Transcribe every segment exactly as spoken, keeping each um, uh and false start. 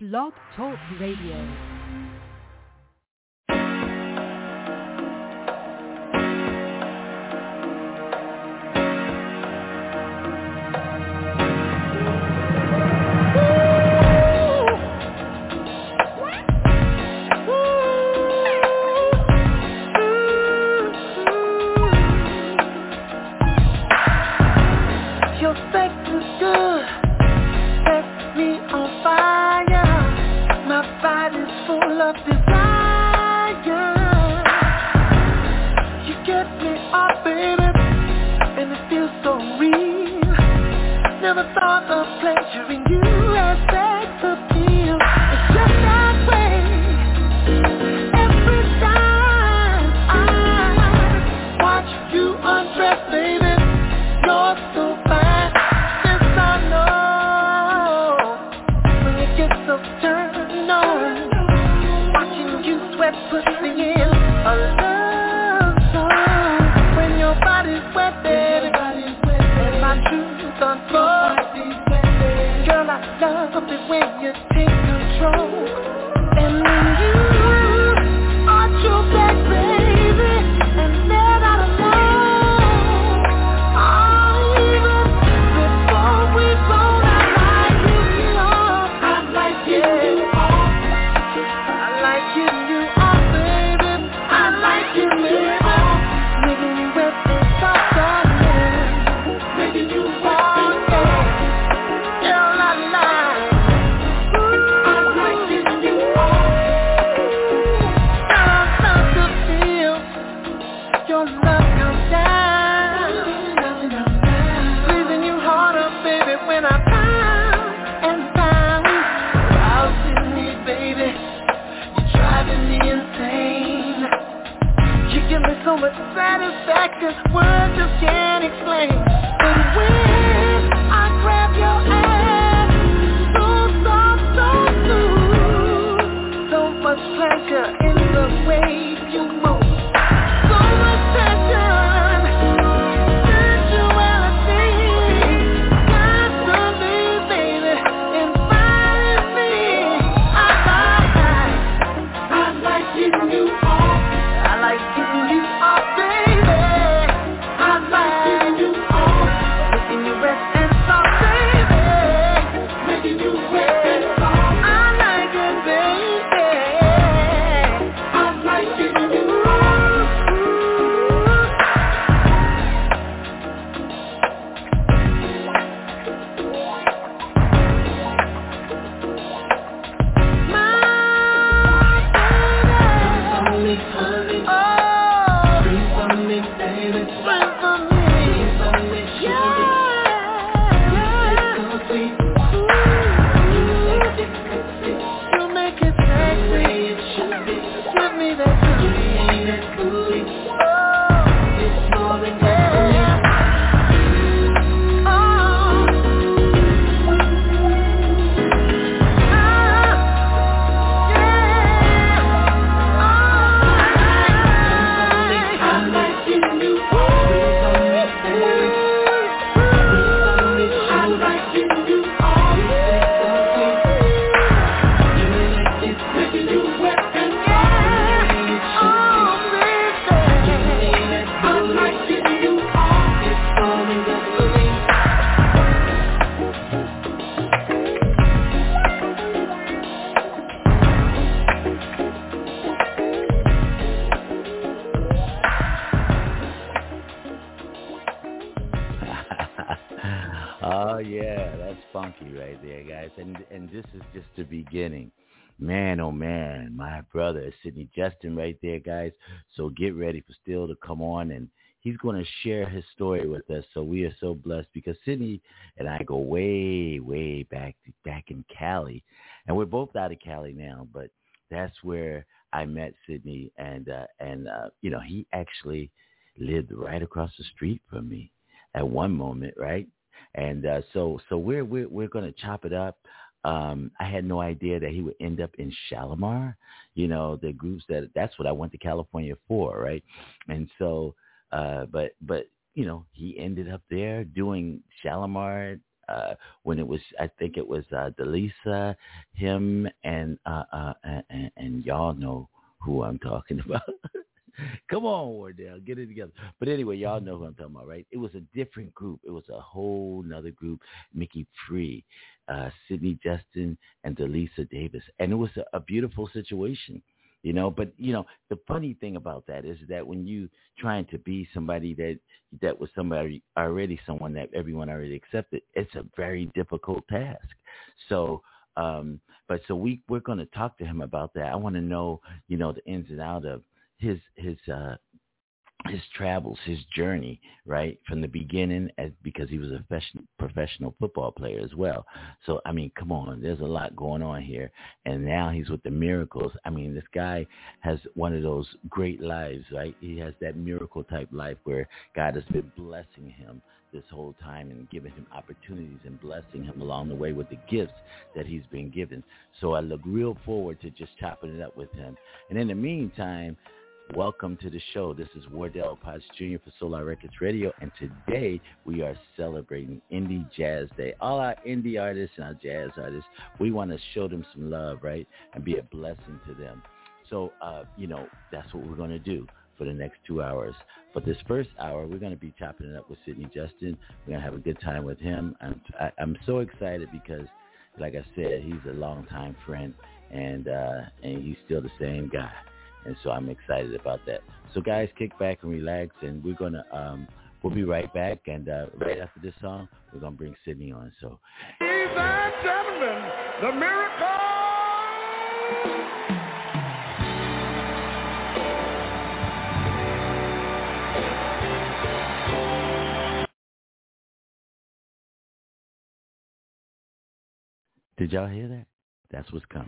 Blog Talk Radio. Oh yeah, that's funky right there, guys. And and this is just the beginning. Man, oh man, my brother Sidney Justin right there, guys. So get ready for Still to come on, and he's going to share his story with us. So we are so blessed because Sidney and I go way, way back back in Cali, and we're both out of Cali now. But that's where I met Sidney, and uh, and uh, you know, he actually lived right across the street from me at one moment, right? And uh, so so we're we're we're going to chop it up. Um, I had no idea that he would end up in Shalimar, you know, the groups that that's what I went to California for, right? And so, uh, but, but, you know, he ended up there doing Shalimar, uh, uh, when it was, I think it was uh, Delisa, him, and, uh, uh, and and y'all know who I'm talking about. Come on, Wardell, get it together. But anyway, y'all know who I'm talking about, right? It was a different group. It was a whole nother group. Mickey Free, uh, Sidney Justin, and Delisa Davis. And it was a, a beautiful situation, you know. But, you know, the funny thing about that is that when you trying to be somebody that that was somebody already someone that everyone already accepted, it's a very difficult task. So, um, but so we, we're going to talk to him about that. I want to know, you know, the ins and outs of his his uh his travels, his journey, right, from the beginning, as because he was a professional professional football player as well. So I mean, come on, there's a lot going on here, and now he's with the Miracles. I mean, this guy has one of those great lives, right? He has that miracle type life where God has been blessing him this whole time and giving him opportunities and blessing him along the way with the gifts that he's been given. So I look real forward to just chopping it up with him. And in the meantime, welcome to the show. This is Wardell Potts Junior for Solar Records Radio, and today we are celebrating Indie Jazz Day. All our indie artists and our jazz artists, we want to show them some love, right, and be a blessing to them. So, uh, you know, that's what we're going to do for the next two hours. But this first hour, we're going to be chopping it up with Sidney Justin. We're going to have a good time with him. I'm, I, I'm so excited because, like I said, he's a longtime friend, and uh, and he's still the same guy. And so I'm excited about that. So guys, kick back and relax, and we're gonna um, we'll be right back. And uh, right after this song, we're gonna bring Sidney on. So, ladies and gentlemen, the Miracle. Did y'all hear that? That's what's coming.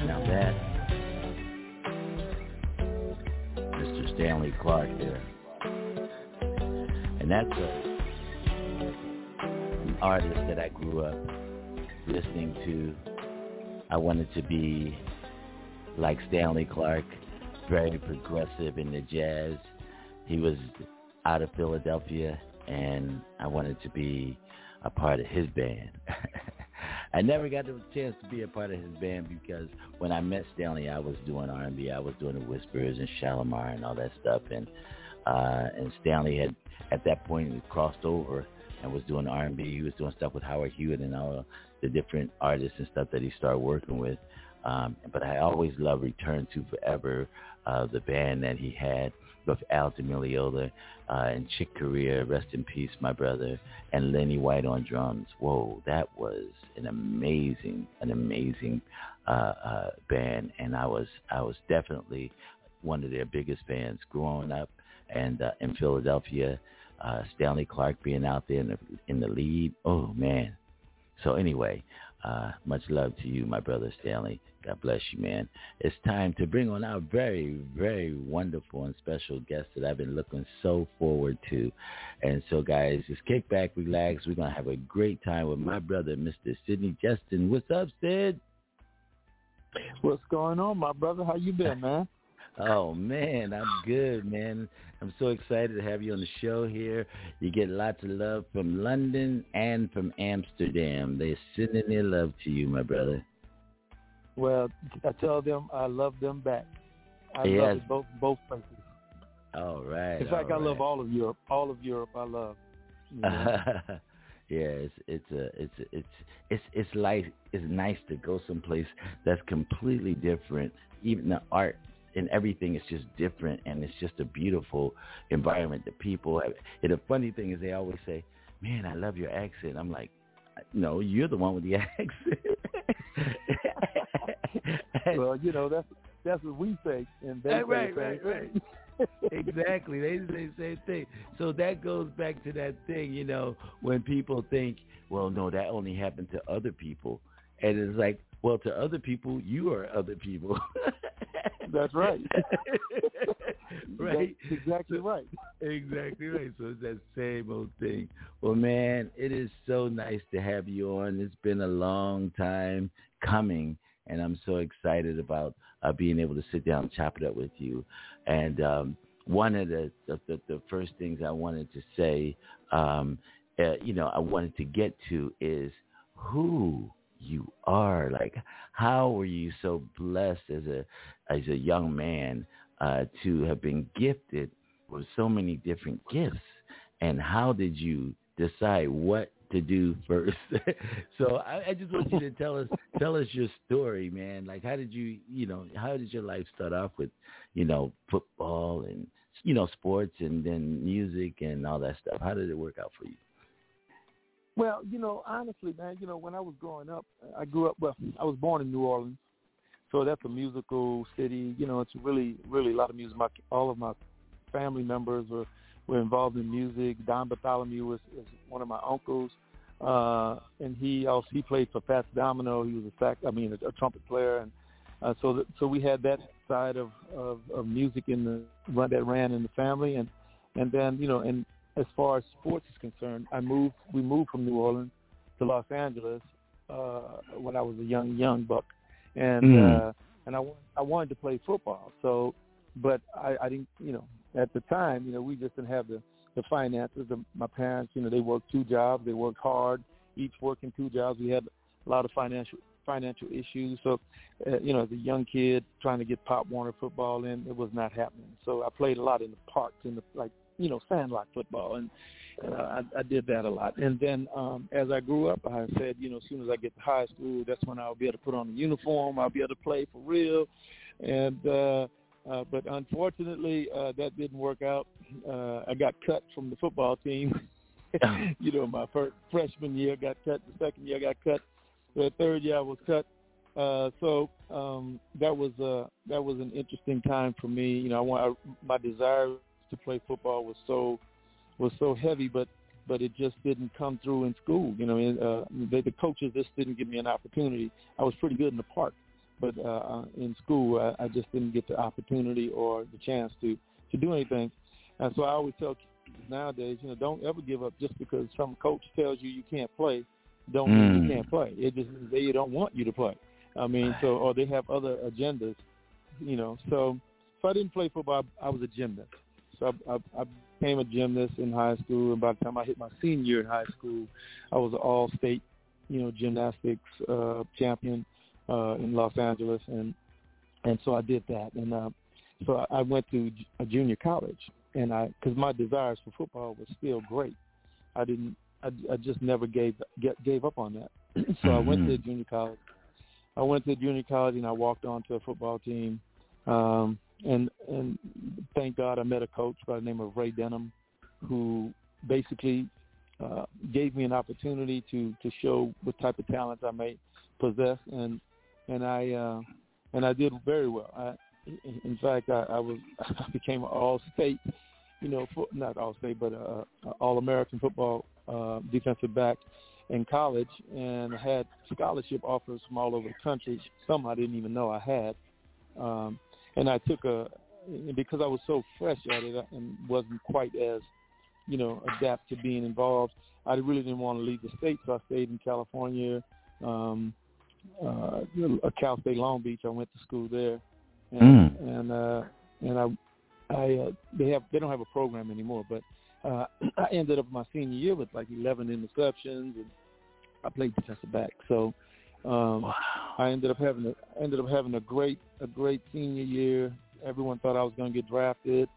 Now that, Mister Stanley Clarke there. And that's a, an artist that I grew up listening to. I wanted to be like Stanley Clarke, very progressive in the jazz. He was out of Philadelphia, and I wanted to be a part of his band. I never got the chance to be a part of his band because when I met Stanley, I was doing R and B. I was doing the Whispers and Shalimar and all that stuff. And uh, and Stanley had, at that point, he crossed over and was doing R and B. He was doing stuff with Howard Hewitt and all the different artists and stuff that he started working with. Um, but I always loved Return to Forever, uh, the band that he had with Al DiMeglio uh, and Chick Corea, rest in peace, my brother, and Lenny White on drums. Whoa, that was an amazing, an amazing uh, uh, band, and I was, I was definitely one of their biggest fans growing up, and uh, in Philadelphia, uh, Stanley Clarke being out there in the in the lead. Oh man. So anyway, uh, much love to you, my brother Stanley. God bless you, man. It's time to bring on our very, very wonderful and special guest that I've been looking so forward to. And so, guys, just kick back, relax. We're going to have a great time with my brother, Mister Sidney Justin. What's up, Sid? What's going on, my brother? How you been, man? Oh, man, I'm good, man. I'm so excited to have you on the show here. You get lots of love from London and from Amsterdam. They're sending their love to you, my brother. Well, I tell them I love them back. I yes. love it both both places. All right. In fact, all I right. love all of Europe. All of Europe, I love. You know? Yeah, it's it's a it's a, it's it's it's like it's nice to go someplace that's completely different. Even the art and everything is just different, and it's just a beautiful environment. The people have, and the funny thing is, they always say, "Man, I love your accent." I'm like, "No, you're the one with the accent." Well, you know, that's that's what we say, and they right, say right, right, right. Exactly, they say the same thing. So that goes back to that thing, you know, when people think, well, no, that only happened to other people, and it's like, well, to other people, you are other people. That's right. Right. That's exactly right. Exactly right. So it's that same old thing. Well, man, it is so nice to have you on. It's been a long time coming, and I'm so excited about uh, being able to sit down and chop it up with you. And um, one of the, the, the, the first things I wanted to say, um, uh, you know, I wanted to get to is who you are. Like, how were you so blessed as a as a young man uh, to have been gifted with so many different gifts? And how did you decide what to do first? So I, I just want you to tell us tell us your story, man. Like, how did you, you know, how did your life start off with, you know, football and, you know, sports and then music and all that stuff? How did it work out for you? Well, you know, honestly, man, you know, when I was growing up, I grew up, well, I was born in New Orleans, so that's a musical city. You know, it's really, really a lot of music. My, all of my family members were, were involved in music. Don Bartholomew was is one of my uncles, uh, and he also he played for Fats Domino. He was a sax, I mean, a, a trumpet player, and uh, so that, so we had that side of, of, of music in the that ran in the family, and and then you know, and as far as sports is concerned, I moved. We moved from New Orleans to Los Angeles uh, when I was a young young buck, and mm. uh, and I I wanted to play football. So, but I, I didn't. You know, at the time, you know, we just didn't have the, the finances. The, my parents, you know, they worked two jobs. They worked hard, each working two jobs. We had a lot of financial financial issues. So, uh, you know, as a young kid trying to get Pop Warner football in, it was not happening. So I played a lot in the parks, in the like. you know, sandlot football, and, and uh, I, I did that a lot. And then um, as I grew up, I said, you know, as soon as I get to high school, that's when I'll be able to put on a uniform, I'll be able to play for real. And uh, uh, but unfortunately, uh, that didn't work out. Uh, I got cut from the football team. You know, my first freshman year got cut. The second year I got cut. The third year I was cut. Uh, so um, that was uh, that was an interesting time for me. You know, I want I, my desire to play football was so was so heavy, but but it just didn't come through in school. You know, uh, the, the coaches just didn't give me an opportunity. I was pretty good in the park, but uh, in school I, I just didn't get the opportunity or the chance to, to do anything. And so I always tell kids nowadays, you know, don't ever give up just because some coach tells you you can't play. Don't mean Mm. you can't play. It just means they don't want you to play. I mean, so or they have other agendas, you know. So if I didn't play football, I, I was a gymnast. So I, I, I became a gymnast in high school, and by the time I hit my senior year in high school, I was an all-state, you know, gymnastics uh, champion uh, in Los Angeles, and and so I did that, and uh, so I went to a junior college, and I because my desires for football was still great. I didn't, I, I just never gave get, gave up on that. So mm-hmm. I went to junior college. I went to junior college, and I walked onto a football team. Um, and and thank God I met a coach by the name of Ray Denham, who basically uh, gave me an opportunity to, to show what type of talent I may possess, and and I uh, and I did very well. I, in fact, I, I was I became an all-state, you know, for, not all-state, but uh, all-American football uh, defensive back in college, and I had scholarship offers from all over the country. Some I didn't even know I had. Um, And I took a, because I was so fresh at it and wasn't quite as, you know, adapt to being involved, I really didn't want to leave the state, so I stayed in California, um, uh, Cal State Long Beach. I went to school there, and mm. and uh, and I, I uh, they have they don't have a program anymore, but uh, I ended up my senior year with like eleven interceptions, and I played defensive back, so. Um, wow. I ended up having a I ended up having a great a great senior year. Everyone thought I was going to get drafted,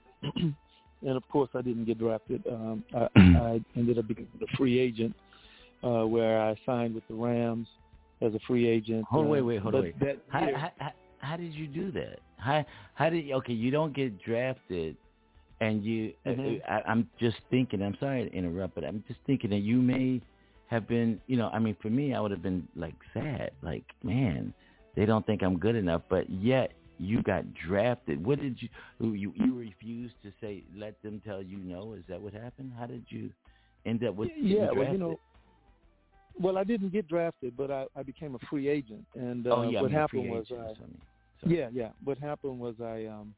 and of course I didn't get drafted. Um, I, I ended up becoming a free agent, uh, where I signed with the Rams as a free agent. Hold uh, wait wait hold wait. That how, year, how, how, how did you do that? How how did you, okay you don't get drafted, and you mm-hmm. I, I'm just thinking. I'm sorry to interrupt, but I'm just thinking that you may. Have been, you know, I mean, for me, I would have been like sad, like, man, they don't think I'm good enough, but yet you got drafted. What did you, you, you refused to say, let them tell you no? Is that what happened? How did you end up with yeah, drafted? well, you know, well, I didn't get drafted, but I, I became a free agent, and uh, oh, yeah, what I mean, happened was, agent, I, so yeah, yeah, what happened was I, um,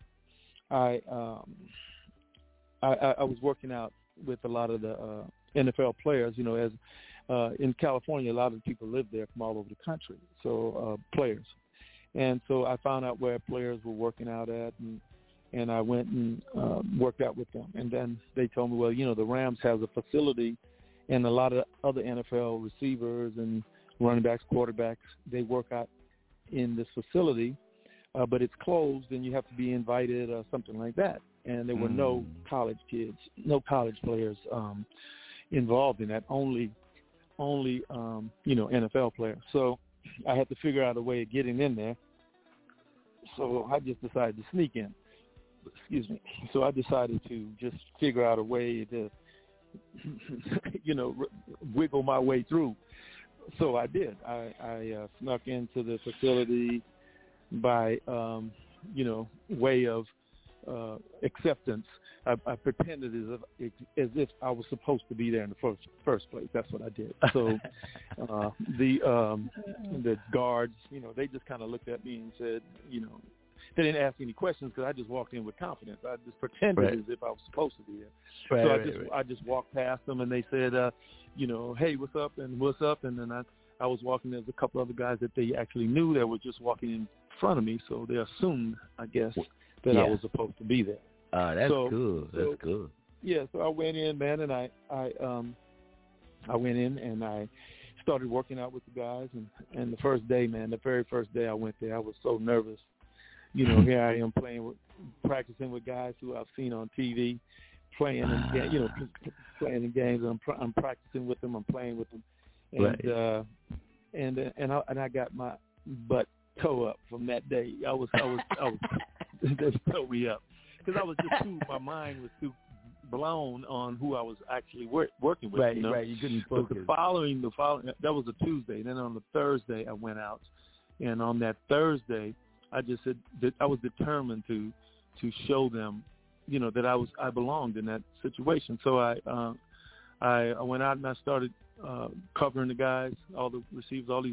I, um, I, I, I was working out with a lot of the uh, N F L players, you know, as uh, in California, a lot of people live there from all over the country, so uh, players. And so I found out where players were working out at, and, and I went and uh, worked out with them. And then they told me, well, you know, the Rams has a facility, and a lot of other N F L receivers and running backs, quarterbacks, they work out in this facility, uh, but it's closed, and you have to be invited or something like that. And there were mm. no college kids, no college players um, involved in that, only, only um, you know, N F L players. So I had to figure out a way of getting in there. So I just decided to sneak in. Excuse me. So I decided to just figure out a way to, you know, wiggle my way through. So I did. I, I uh, snuck into the facility by, um, you know, way of uh, acceptance. I, I pretended as if, as if I was supposed to be there in the first first place. That's what I did. So uh, the um, the guards, you know, they just kind of looked at me and said, you know, they didn't ask any questions because I just walked in with confidence. I just pretended right. as if I was supposed to be there. Right, so I right, just right. I just walked past them, and they said, uh, you know, hey, what's up and what's up, and then I I was walking. There's a couple other guys that they actually knew that were just walking in front of me, so they assumed, I guess, that yeah. I was supposed to be there. Oh, that's so, cool. That's so, cool. Yeah, so I went in, man, and I I um I went in and I started working out with the guys, and and the first day, man, the very first day I went there, I was so nervous. You know, here I am playing with, practicing with guys who I've seen on T V, playing in, you know, playing in games. And I'm I'm practicing with them. I'm playing with them, and right. uh, and uh, and I and I got my butt toe up from that day. I was I was I was they tore me up because I was just too. My mind was too blown on who I was actually work, working with. Right, you know? right. You couldn't focus. But the following, the following, that was a Tuesday. Then on the Thursday, I went out, and on that Thursday, I just said that I was determined to to show them, you know, that I was I belonged in that situation. So I uh, I, I went out and I started uh, covering the guys, all the receivers, all these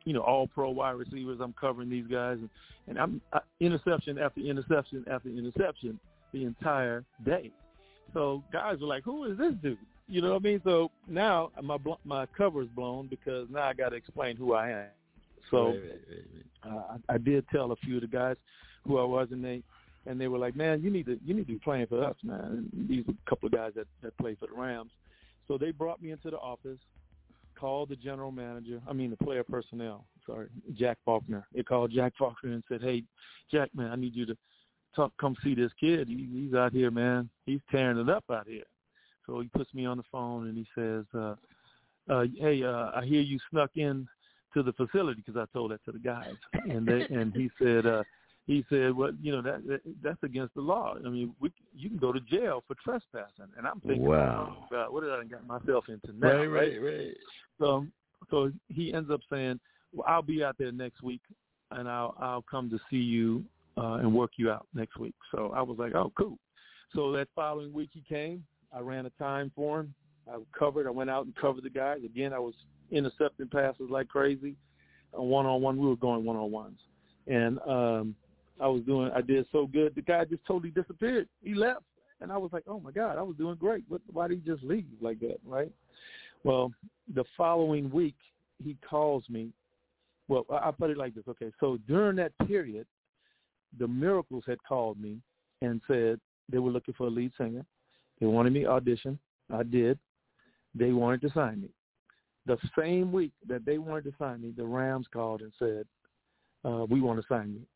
you know, all pro wide receivers. I'm covering these guys, and, and I'm I, interception after interception after interception the entire day. So guys are like, who is this dude? You know what I mean? So now my my cover is blown because now I got to explain who I am. So right, right, right, right. Uh, I, I did tell a few of the guys who I was, and they and they were like, man, you need to you need to be playing for us, man. And these were a couple of guys that, that played for the Rams. So they brought me into the office, called the general manager, I mean the player personnel, sorry, Jack Faulkner. They called Jack Faulkner and said, hey, Jack, man, I need you to talk, come see this kid. He, he's out here, man. He's tearing it up out here. So he puts me on the phone and he says, uh, uh, hey, uh, I hear you snuck in to the facility, because I told that to the guys. And they, and he said, uh, he said, well, you know, that, that that's against the law. I mean, we, you can go to jail for trespassing. And I'm thinking, wow, oh, God, what did I got myself into now? Right, right, right. So, so he ends up saying, well, I'll be out there next week, and I'll I'll come to see you uh, and work you out next week. So I was like, oh, cool. So that following week he came. I ran a time for him. I covered. I went out and covered the guys. Again, I was intercepting passes like crazy. Uh, one-on-one, we were going one-on-ones. And um, I was doing, I did so good, the guy just totally disappeared. He left. And I was like, oh, my God, I was doing great. What, why did he just leave like that, right? Well, the following week, he calls me. Well, I'll put it like this. Okay, so during that period, the Miracles had called me and said they were looking for a lead singer. They wanted me to audition. I did. They wanted to sign me. The same week that they wanted to sign me, the Rams called and said, uh, we want to sign you.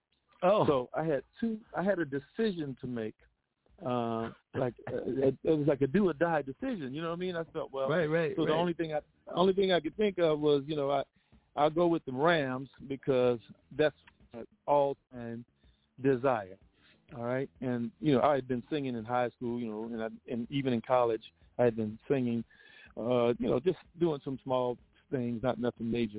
Oh. So I had two. I had a decision to make. Uh, like uh, it, it was like a do or die decision. You know what I mean? I felt well. Right, right. So right. the only thing I, only thing I could think of was, you know, I, I'll go with the Rams because that's an all-time desire. All right, and you know, I had been singing in high school, you know, and, I, and even in college, I had been singing, uh, you know, just doing some small things, not nothing major.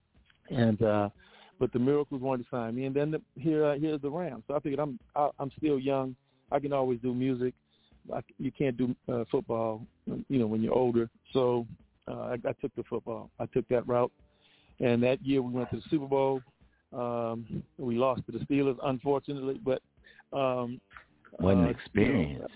And uh, but the Miracles wanted to sign me, and then the, here, uh, here's the Rams. So I figured I'm, I, I'm still young. I can always do music. I, you can't do uh, football, you know, when you're older. So uh, I, I took the football. I took that route, and that year we went to the Super Bowl. Um, we lost to the Steelers, unfortunately, but. Um, what an uh, experience!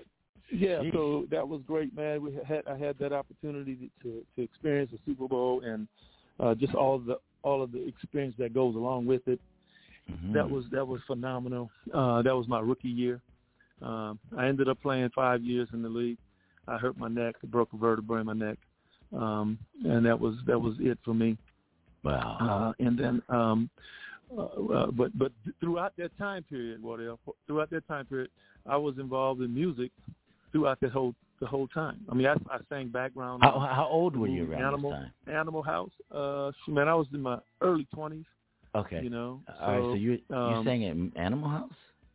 You know, yeah, Jeez. so that was great, man. We had I had that opportunity to to experience the Super Bowl and uh, just all the all of the experience that goes along with it. Mm-hmm. That was that was phenomenal. Uh, that was my rookie year. Um, I ended up playing five years in the league. I hurt my neck, broke a vertebra in my neck, um, and that was that was it for me. Wow. Uh, and then. Um, Uh, uh, but but throughout that time period, Wardell, throughout that time period, I was involved in music throughout that whole the whole time. I mean, I, I sang background. How, how old were you around Animal, this time? Animal House. Uh, man, I was in my early twenties. Okay. You know. All right. So you you um, sang at Animal House?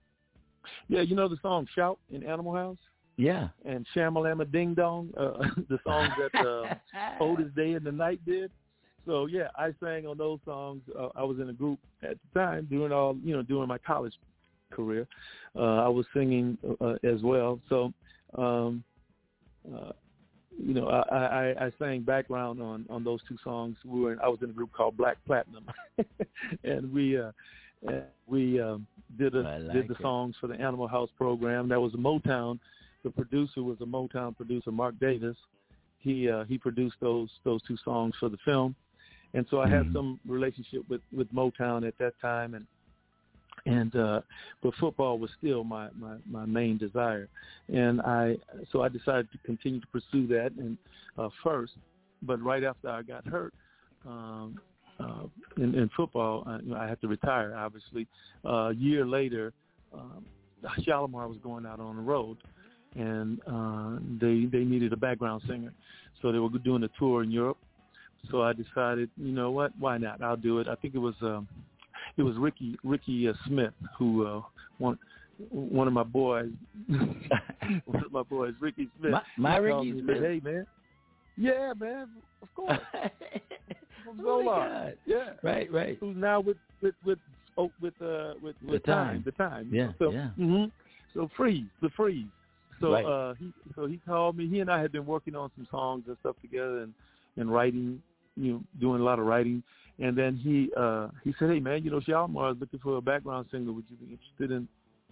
Yeah, you know the song "Shout" in Animal House. Yeah. And "Shamalama Ding Dong," uh, the songs that uh, Otis Day and the Night did. So yeah, I sang on those songs. Uh, I was in a group at the time doing all, you know, doing my college career. Uh, I was singing uh, as well. So, um, uh, you know, I, I, I sang background on, on those two songs. We were in, I was in a group called Black Platinum, and we uh, and we um, did a, like did the it. songs for the Animal House program. That was a Motown. The producer was a Motown producer, Mark Davis. He uh, he produced those those two songs for the film. And so I had mm-hmm. some relationship with, with Motown at that time, and and uh, but football was still my, my, my main desire, and I so I decided to continue to pursue that and uh, first, but right after I got hurt um, uh, in, in football, I, you know, I had to retire. Obviously, uh, a year later, um, Shalimar was going out on the road, and uh, they they needed a background singer, so they were doing a tour in Europe. So I decided, you know what? Why not? I'll do it. I think it was um, it was Ricky Ricky uh, Smith who uh, one one of my boys, one of my boys, Ricky Smith. My, my Ricky Ricky Smith. Smith. Hey man, yeah man, of course. From Oh my Zolar. God. Yeah, right, right. Who's now with with with oh, with uh, with, with the time. time, the time. Yeah, so, yeah. Mm-hmm. So freeze, the freeze. So right. uh, he so he called me. He and I had been working on some songs and stuff together, and and writing. You know, doing a lot of writing, And then he uh, he said, hey, man, you know, Shalimar is looking for a background singer. Would you be interested in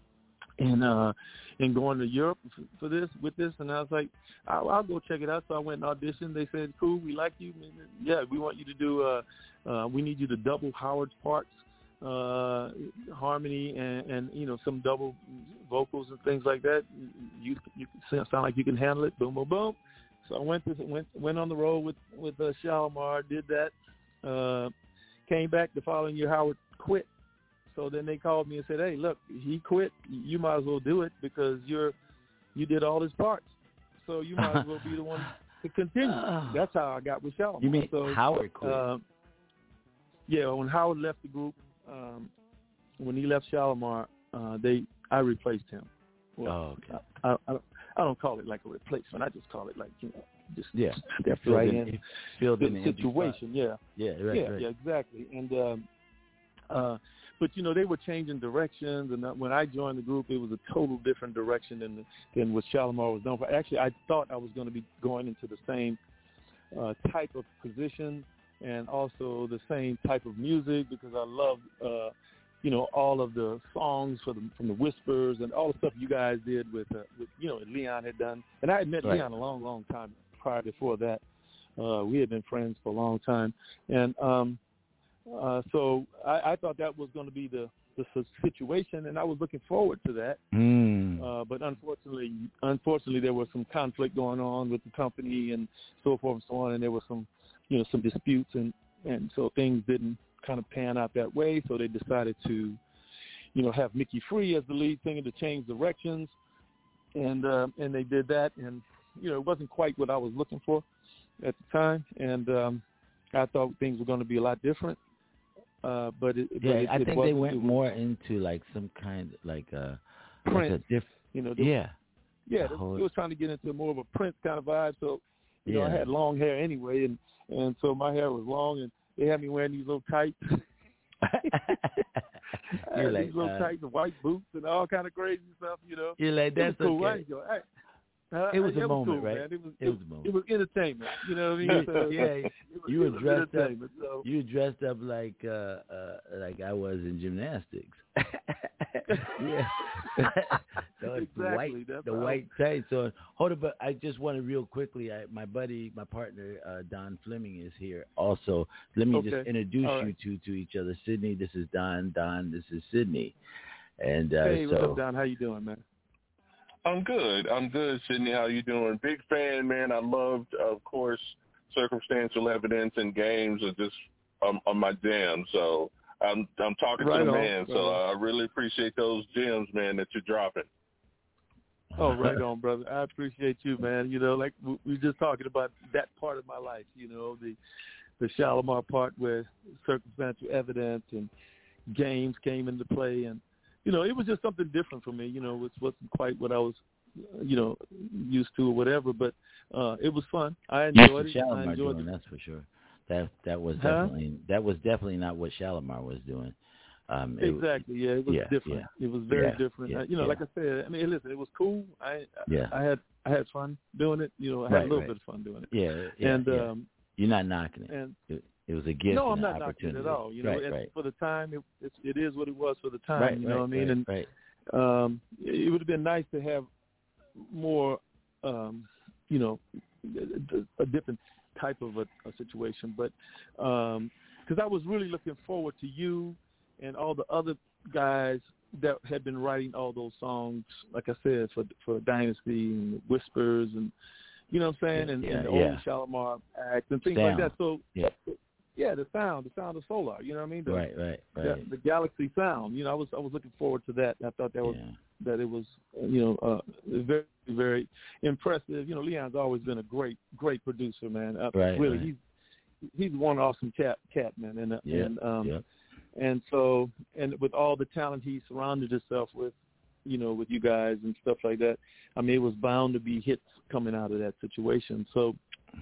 in uh, in going to Europe for, for this, with this? And I was like, I'll, I'll go check it out. So I went and auditioned. They said, cool, we like you. Yeah, we want you to do, uh, uh, we need you to double Howard's parts, uh, harmony and, and, you know, some double vocals and things like that. You, you sound like you can handle it. Boom, boom, boom. So I went to, went went on the road with with uh, Shalimar, did that. Uh, came back the following year. Howard quit. So then they called me and said, "Hey, look, he quit. You might as well do it because you're you did all his parts. So you might as well be the one to continue." That's how I got with Shalimar. You mean so, Howard quit? Uh, yeah, when Howard left the group, um, when he left Shalimar, uh, they I replaced him. Well, oh, okay. I, I, I don't call it like a replacement. I just call it like, you know, just yeah, step right in, filled the in situation. Yeah, yeah, right, yeah, right. yeah, exactly. And um, uh, but you know, they were changing directions, and when I joined the group, it was a total different direction than than what Shalimar was known for. Actually, I thought I was going to be going into the same uh, type of position and also the same type of music because I love. Uh, you know, all of the songs for the, from the Whispers and all the stuff you guys did with, uh, with you know, Leon had done. And I had met right. Leon a long, long time prior before that. Uh, we had been friends for a long time. And um, uh, so I, I thought that was going to be the, the situation, and I was looking forward to that. Mm. Uh, but unfortunately, unfortunately, there was some conflict going on with the company and so forth and so on, and there were some, you know, some disputes, and, and so things didn't kind of pan out that way, so they decided to, you know, have Mickey Free as the lead singer to change directions, and uh, and they did that, and you know, it wasn't quite what I was looking for at the time, and um, I thought things were going to be a lot different. Uh, but it, yeah, but it, I it think they went was, more into like some kind like a, Prince, like a diff- you know, yeah, yeah, they whole, was trying to get into more of a Prince kind of vibe. So, you yeah. know, I had long hair anyway, and and so my hair was long, and they had me wearing these little tights. You're these like, little uh, tights and white boots and all kind of crazy stuff, you know. You're like, that's it was cool. okay. I, I, it was I, a moment, cool, right? Man. It was, it was a moment. It was entertainment, you know what I mean? So, yeah, it was, you were it was dressed up. So. You were dressed up like uh, uh, like I was in gymnastics. yeah. So it's exactly. the white, That's the white tights. So hold on, but I just want to real quickly. I, my buddy, my partner, uh, Don Fleming is here. Also, let me okay. just introduce right. you two to each other. Sydney, this is Don. Don, this is Sydney. And uh, hey, so, what's up, Don? How you doing, man? I'm good. I'm good, Sydney. How you doing? Big fan, man. I loved, of course, Circumstantial Evidence and Games are just um, on my jam. So I'm I'm talking right to the on, man. right so on. I really appreciate those gems, man, that you're dropping. Oh, right on, brother. I appreciate you, man. You know, like we were just talking about that part of my life, you know, the the Shalimar part where Circumstantial Evidence and Games came into play. And, you know, it was just something different for me. You know, it wasn't quite what I was, you know, used to or whatever. But uh, it was fun. I enjoyed it. Shalimar I enjoyed doing, it. that's for sure. That that was huh? definitely that was definitely not what Shalimar was doing. Um, it, exactly. Yeah, it was yeah, different. Yeah. It was very yeah, different. Yeah, uh, you know, yeah. like I said, I mean, listen, it was cool. I yeah. I, I had I had fun doing it. You know, I had right, a little right. bit of fun doing it. Yeah, yeah. And yeah. um, you're not knocking it. And it, it was a gift. No, I'm and not an knocking it opportunity. at all. You know, right, it's, right. for the time, it, it it is what it was for the time. Right, you know right, what I mean? right, and right. um, it would have been nice to have more, um, you know, a, a different type of a, a situation. But because um, I was really looking forward to you and all the other guys that had been writing all those songs, like I said, for for Dynasty and Whispers and, you know what I'm saying, and, yeah, and the yeah. old Shalimar Act and things Sound. like that. So, yeah. yeah, the sound, the sound of Solar, you know what I mean? The, right, right, right. The, the Galaxy sound, you know, I was I was looking forward to that. I thought that was yeah. that it was, you know, uh, very very impressive. You know, Leon's always been a great great producer, man. Uh, right, really, right. he's he's one awesome cat, cat man, and uh, yeah, and um, yeah. and so and with all the talent he surrounded himself with, you know, with you guys and stuff like that. I mean, it was bound to be hits coming out of that situation. So,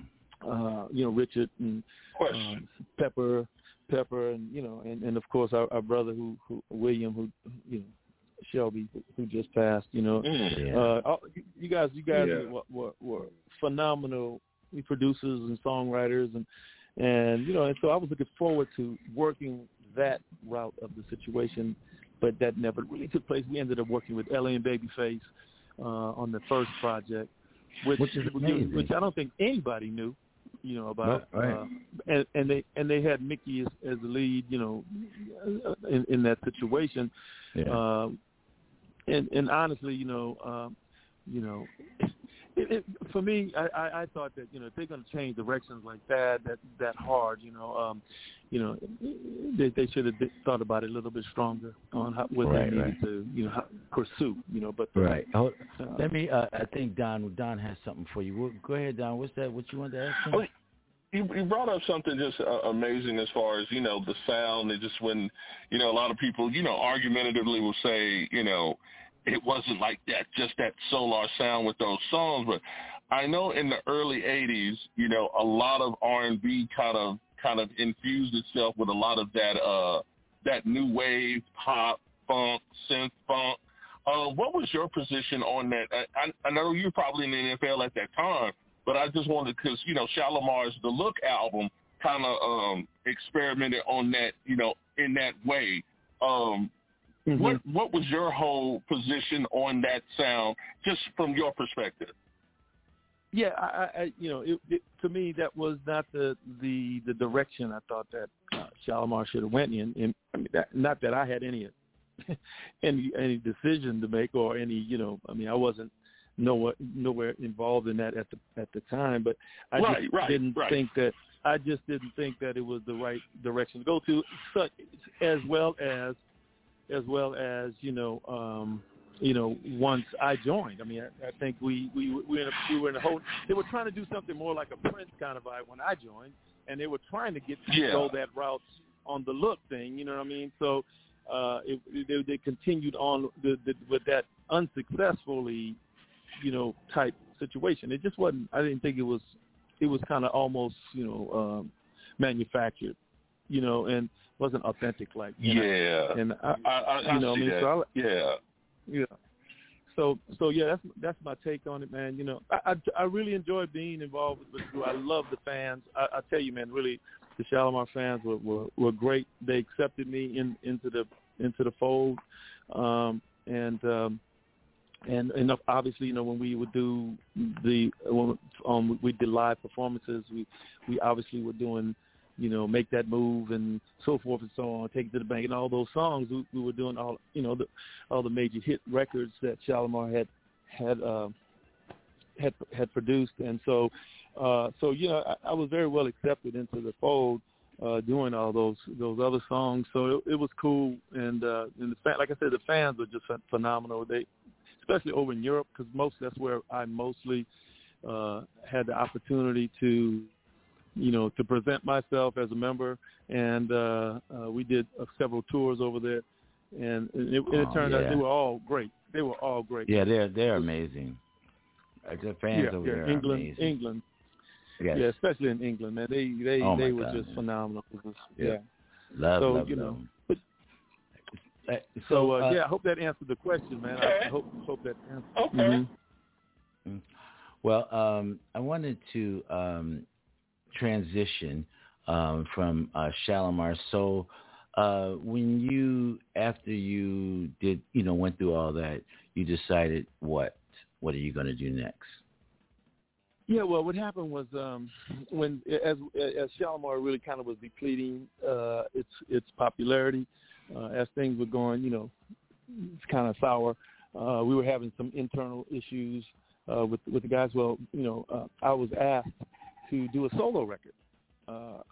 uh, you know, Richard and uh, Pepper, Pepper, and you know, and, and of course our, our brother who, who William, who you know, Shelby, who just passed. You know, yeah. uh, all, you guys, you guys yeah. were, were, were phenomenal producers and songwriters, and and you know, and so I was looking forward to working that route of the situation, but that never really took place. We ended up working with L A and Babyface uh, on the first project, which which is amazing. which I don't think anybody knew, you know, about. Right, right. Uh, and, and they and they had Mickey as, as the lead, you know, in, in that situation. Yeah. Uh, and and honestly, you know, um, you know. It, it, for me, I, I, I thought that, you know, if they're going to change directions like that, that that hard, you know, um, you know, they, they should have thought about it a little bit stronger on how, what right, they needed right. to, you know, how, pursue, you know. But uh, right. Oh, uh, let me. Uh, I think Don Don has something for you. Well, go ahead, Don. What's that? What you wanted to ask him? Oh, you, you brought up something just uh, amazing as far as, you know, the sound. It just when, you know, a lot of people, you know, argumentatively will say, you know, it wasn't like that, just that Solar sound with those songs. But I know in the early eighties, you know, a lot of R and B kind of kind of infused itself with a lot of that uh, that new wave, pop, funk, synth funk. Uh, what was your position on that? I, I, I know you were probably in the N F L at that time, but I just wanted, because, you know, Shalimar's The Look album kind of um, experimented on that, you know, in that way. Um, Mm-hmm. What what was your whole position on that sound, just from your perspective? Yeah, I, I you know, it, it, to me that was not the the, the direction I thought that uh, Shalimar should have went in. And I mean, that, not that I had any any any decision to make or any, you know, I mean, I wasn't nowhere nowhere involved in that at the at the time, but I right, just right, didn't right. think that I just didn't think that it was the right direction to go to, such as well as. as well as, you know, um, you know, once I joined. I mean, I, I think we, we, we, were in a, we were in a whole – they were trying to do something more like a Prince kind of vibe when I joined, and they were trying to get yeah. to go that route on the look thing, you know what I mean? So uh, it, they, they continued on the, the, with that unsuccessfully, you know, type situation. It just wasn't – I didn't think it was – it was kind of almost, you know, um, manufactured, you know, and – wasn't authentic like you know? yeah and I, I, I, you know I see I mean? that. So I, yeah yeah so so yeah that's that's my take on it, man. You know, I I, I really enjoyed being involved with the crew. I love the fans. I, I tell you, man, really the Shalimar fans were, were were great. They accepted me in into the into the fold, um, and um, and and obviously, you know, when we would do the when um, we did live performances, we we obviously were doing, you know, Make That Move and so forth and so on, Take It to the Bank, and all those songs. We, we were doing all, you know, the, all the major hit records that Shalimar had had uh, had had produced, and so uh, so you know, I, I was very well accepted into the fold, uh, doing all those those other songs. So it, it was cool, and uh, and the fan, like I said, the fans were just phenomenal. They, especially over in Europe, because most that's where I mostly uh, had the opportunity to. you know, to present myself as a member, and uh, uh, we did uh, several tours over there, and, and, it, and it Oh, turned yeah. out they were all great. They were all great. Yeah, they're they're amazing. The fans yeah, over yeah. there England, are amazing. England, yes. yeah, especially in England, man. They they Oh, they my were God, just man. phenomenal. It was, Yeah. yeah. Love, so love, you love know, 'em. but, Uh, so uh, uh, yeah, I hope that answered the question, man. Okay. I hope hope that answered. Okay. Mm-hmm. Well, um, I wanted to um, transition um, from uh, Shalimar. So uh, when you, after you did, you know, went through all that, you decided what? What are you going to do next? Yeah, well, what happened was um, when as as Shalimar really kind of was depleting uh, its its popularity, uh, as things were going, you know, it's kind of sour. Uh, we were having some internal issues uh, with with the guys. Well, you know, uh, I was asked to do a solo record, uh,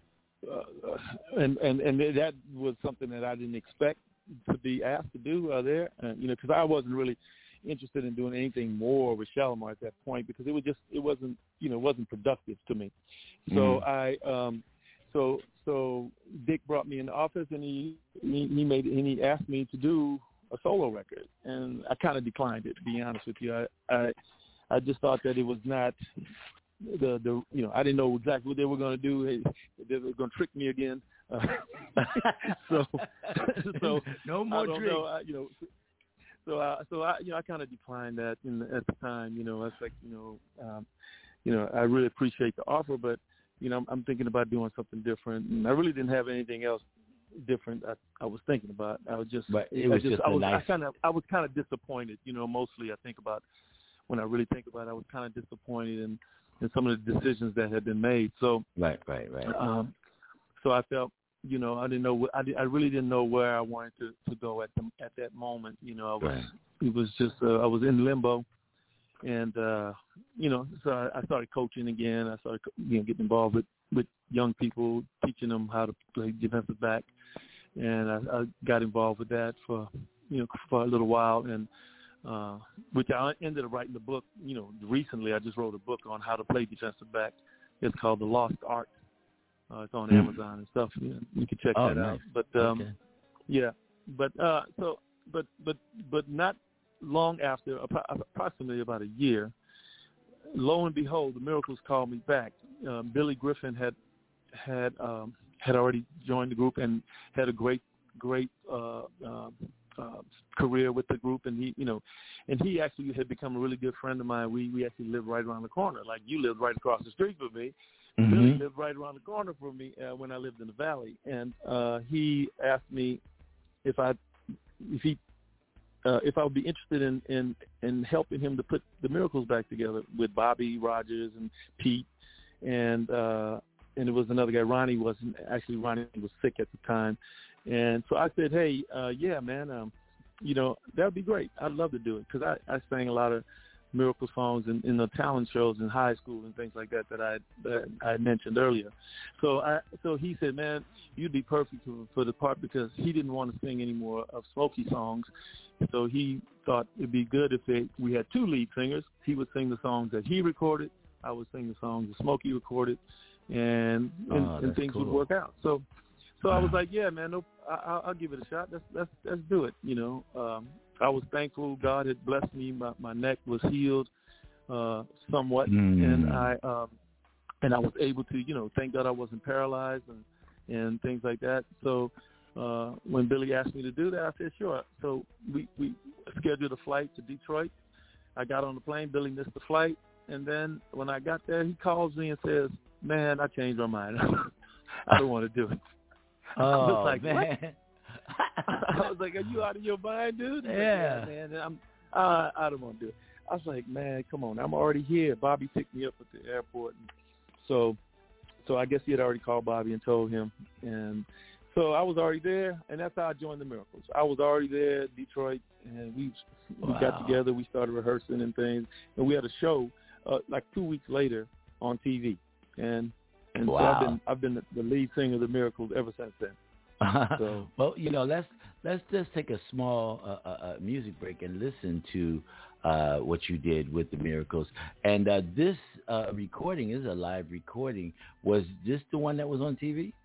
uh, and and and that was something that I didn't expect to be asked to do uh, there. Uh, you know, because I wasn't really interested in doing anything more with Shalimar at that point, because it was just it wasn't you know wasn't productive to me. So Mm. I um so so Dick brought me in the office, and he he, he made and he asked me to do a solo record, and I kind of declined it, to be honest with you. I, I I just thought that it was not the the you know I didn't know exactly what they were going to do. They, they were going to trick me again. Uh, so so no more I don't drinks. know. I, you know. So, I, so I, you know, I kind of declined that in the, at the time. You know, I was like, you know, um, you know, I really appreciate the offer, but you know, I'm, I'm thinking about doing something different, and I really didn't have anything else different I, I was thinking about. I was just, but it was I just, just I a was, nice. I kind of, I was kind of disappointed. You know, mostly I think about when I really think about it, I was kind of disappointed in, in some of the decisions that had been made. So right, right, right. Um, so I felt, you know, I didn't know, I, I really didn't know where I wanted to, to go at the, at that moment. You know, I was, right. it was just, uh, I was in limbo, and uh, you know, so I, I started coaching again. I started, you know, getting involved with, with young people, teaching them how to play defensive back, and I, I got involved with that for, you know, for a little while, and uh, which I ended up writing the book. You know, recently I just wrote a book on how to play defensive back. It's called The Lost Art. Uh, it's on Amazon and stuff. You, know, you can check oh, that nice. out. But um, okay. yeah, but uh, so, but but but not long after, approximately about a year, lo and behold, the Miracles called me back. Um, Billy Griffin had had um, had already joined the group and had a great great uh, uh, uh, career with the group, and he you know, and he actually had become a really good friend of mine. We we actually lived right around the corner. Like, you lived right across the street from me. Mm-hmm. Billy lived right around the corner from me uh, when I lived in the Valley, and uh, he asked me if I, if he, uh, if I would be interested in, in in helping him to put the Miracles back together with Bobby Rogers and Pete, and uh, and it was another guy. Ronnie wasn't actually Ronnie was sick at the time, and so I said, hey, uh, yeah, man, um, you know, that would be great. I'd love to do it, because I, I sang a lot of Miracle songs in, in the talent shows in high school and things like that that I that I mentioned earlier. So I so he said, man, you'd be perfect for, for the part, because he didn't want to sing any more of Smokey songs. So he thought it'd be good if they, we had two lead singers. He would sing the songs that he recorded. I would sing the songs that Smokey recorded, and and, oh, and things cool. would work out. So so I was like, yeah, man, no, I, I'll give it a shot. Let's let's let's do it. You know. Um, I was thankful God had blessed me. My, my neck was healed uh, somewhat, mm. and I um, and I was able to, you know, thank God I wasn't paralyzed and, and things like that. So uh, when Billy asked me to do that, I said sure. So we, we scheduled a flight to Detroit. I got on the plane. Billy missed the flight, and then when I got there, he calls me and says, "Man, I changed my mind. I don't want to do it." Oh, I was like, man. what? I was like, are you out of your mind, dude? Yeah. Like, yeah, man. I'm, uh, I don't want to do it. I was like, man, come on. I'm already here. Bobby picked me up at the airport. And so so I guess he had already called Bobby and told him. And so I was already there, and that's how I joined the Miracles. I was already there in Detroit, and we, we wow. got together. We started rehearsing and things. And we had a show uh, like two weeks later on T V. And, and wow. so I've been, I've been the lead singer of the Miracles ever since then. So, well, you know, let's let's just take a small uh, uh, music break and listen to uh, what you did with the Miracles. And uh, this uh, recording is a live recording. Was this the one that was on T V?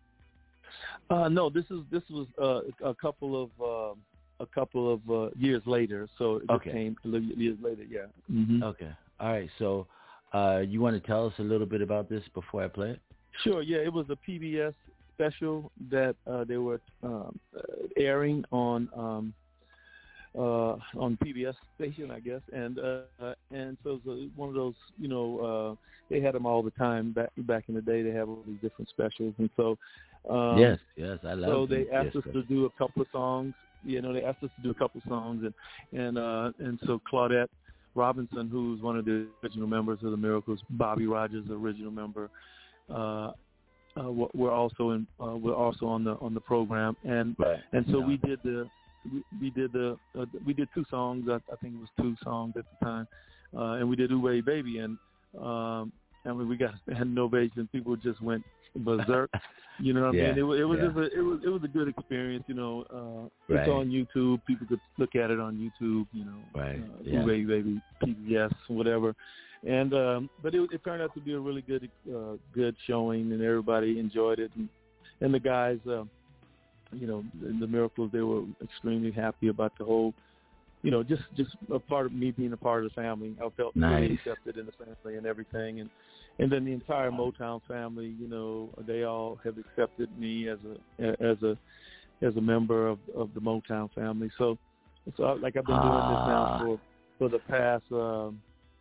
Uh, no, this is this was uh, a couple of uh, a couple of uh, years later. So it okay. came years later. Yeah. Mm-hmm. Okay. All right. So uh, you want to tell us a little bit about this before I play it? Sure. Yeah, it was a P B S special that uh, they were um, uh, airing on um, uh, on P B S station, I guess, and uh, uh, and so it was a, one of those, you know, uh, they had them all the time back back in the day. They have all these different specials, and so um, yes, yes, I love. So they them. asked yes, us to do a couple of songs. You know, they asked us to do a couple of songs, and and uh, and so Claudette Robinson, who's one of the original members of the Miracles, Bobby Rogers, the original member. Uh, Uh, we're also in. Uh, we're also on the on the program, and right. and so yeah. we did the we, we did the uh, we did two songs. I, I think it was two songs at the time, uh, and we did "Ooh Baby," and um, I mean we got had Novation. People just went berserk. You know what yeah. I mean? It, it was yeah. just a, it was it was a good experience. You know, uh, right. it's on YouTube. People could look at it on YouTube. You know, right? Uh, yeah. Ooh Baby Baby, P B S, whatever. And um, but it, it turned out to be a really good uh, good showing, and everybody enjoyed it. And, and the guys, uh, you know, the, the Miracles, they were extremely happy about the whole, you know, just just a part of me being a part of the family. I felt nice. really accepted in the family and everything. And and then the entire Motown family, you know, they all have accepted me as a as a as a member of, of the Motown family. So so like I've been doing ah. this now for for the past. Um,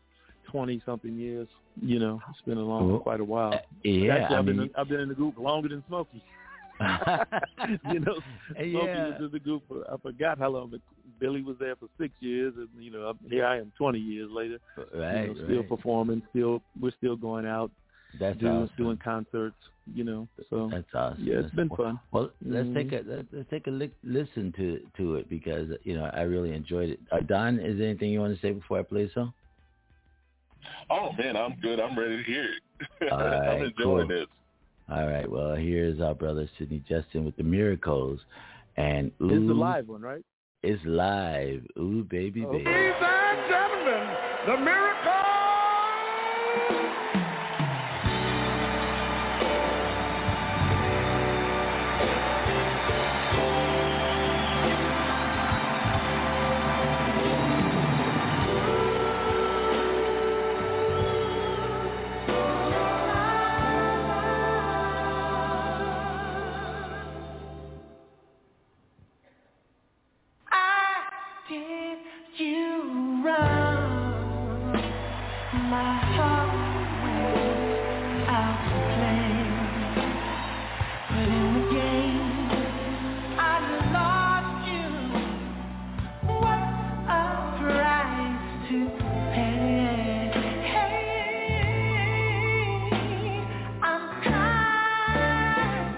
twenty something years. You know, it's been a long, well, quite a while. Uh, yeah, Actually, I I've mean, been in, I've been in the group longer than Smokey. you know, Smokey yeah. was in the group for, I forgot how long, but Billy was there for six years, and you know, here I am twenty years later. Right, you know, still right. performing, still we're still going out, That's doing awesome. doing concerts. You know, so That's awesome. yeah, it's That's been cool. fun. Well, let's Mhm. take a let's, let's take a li- listen to to it because you know I really enjoyed it. Uh, Don, is there anything you want to say before I play a song? Oh man, I'm good. I'm ready to hear it. All right, I'm enjoying cool. this. All right. Well, here's our brother Sidney Justin with the Miracles, and ooh, This is the live one, right? It's live. Ooh, baby, Oh. baby. Ladies and gentlemen, the miracle. Did you run? My heart went out to play, but in the game I lost you. What a price to pay! I'm crying.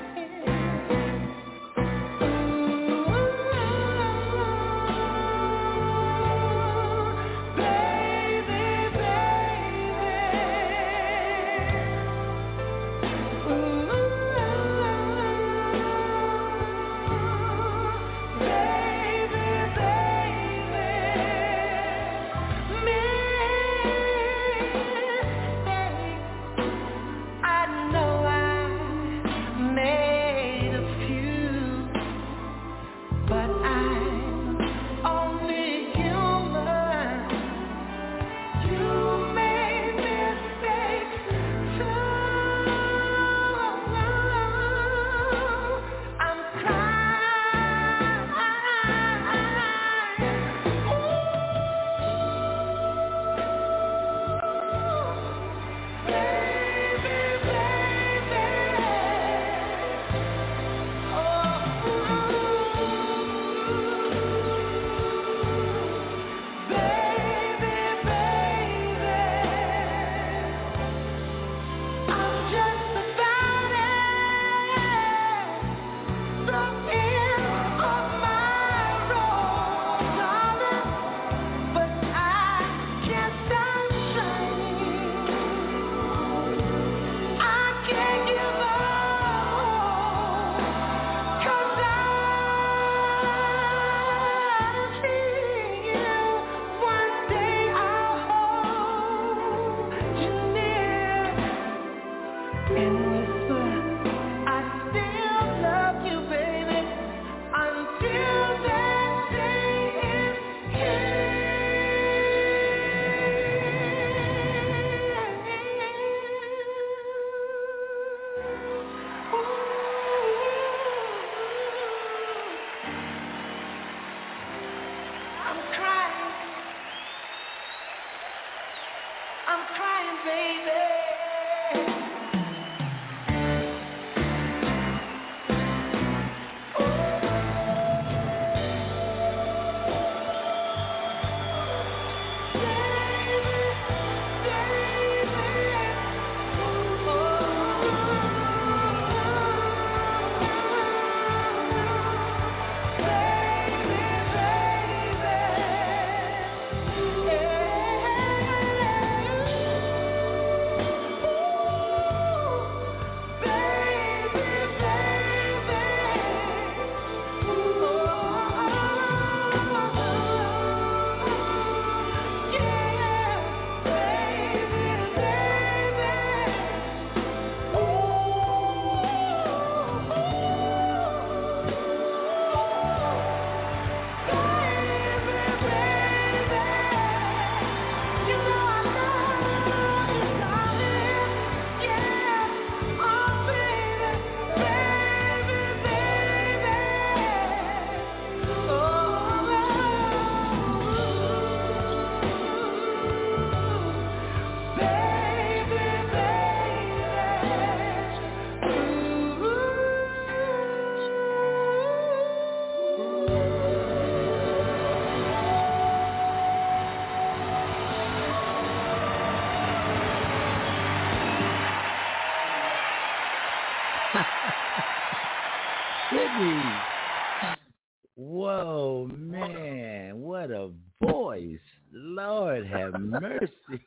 Whoa, man, what a voice. Lord have mercy.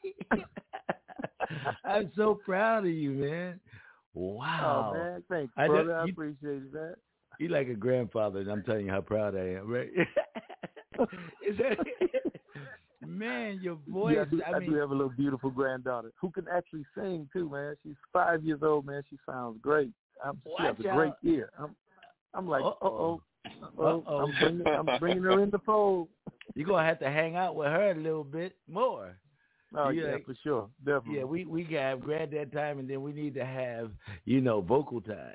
I'm so proud of you, man. Wow. Oh, man, thanks, I brother. know, I you, appreciate that. You like a grandfather, and I'm telling you how proud I am, right? Is that, man, your voice. Yeah, I, do, I, I mean, do have a little beautiful granddaughter who can actually sing, too, man. She's five years old, man. She sounds great. I'm, she has a out. great ear. I'm, I'm like, uh-oh. Uh-oh. Uh-oh. I'm bringing, I'm bringing her in the fold. You're going to have to hang out with her a little bit more. Oh, you yeah, like, for sure. Definitely. Yeah, we, we can have granddad time, and then we need to have, you know, vocal time.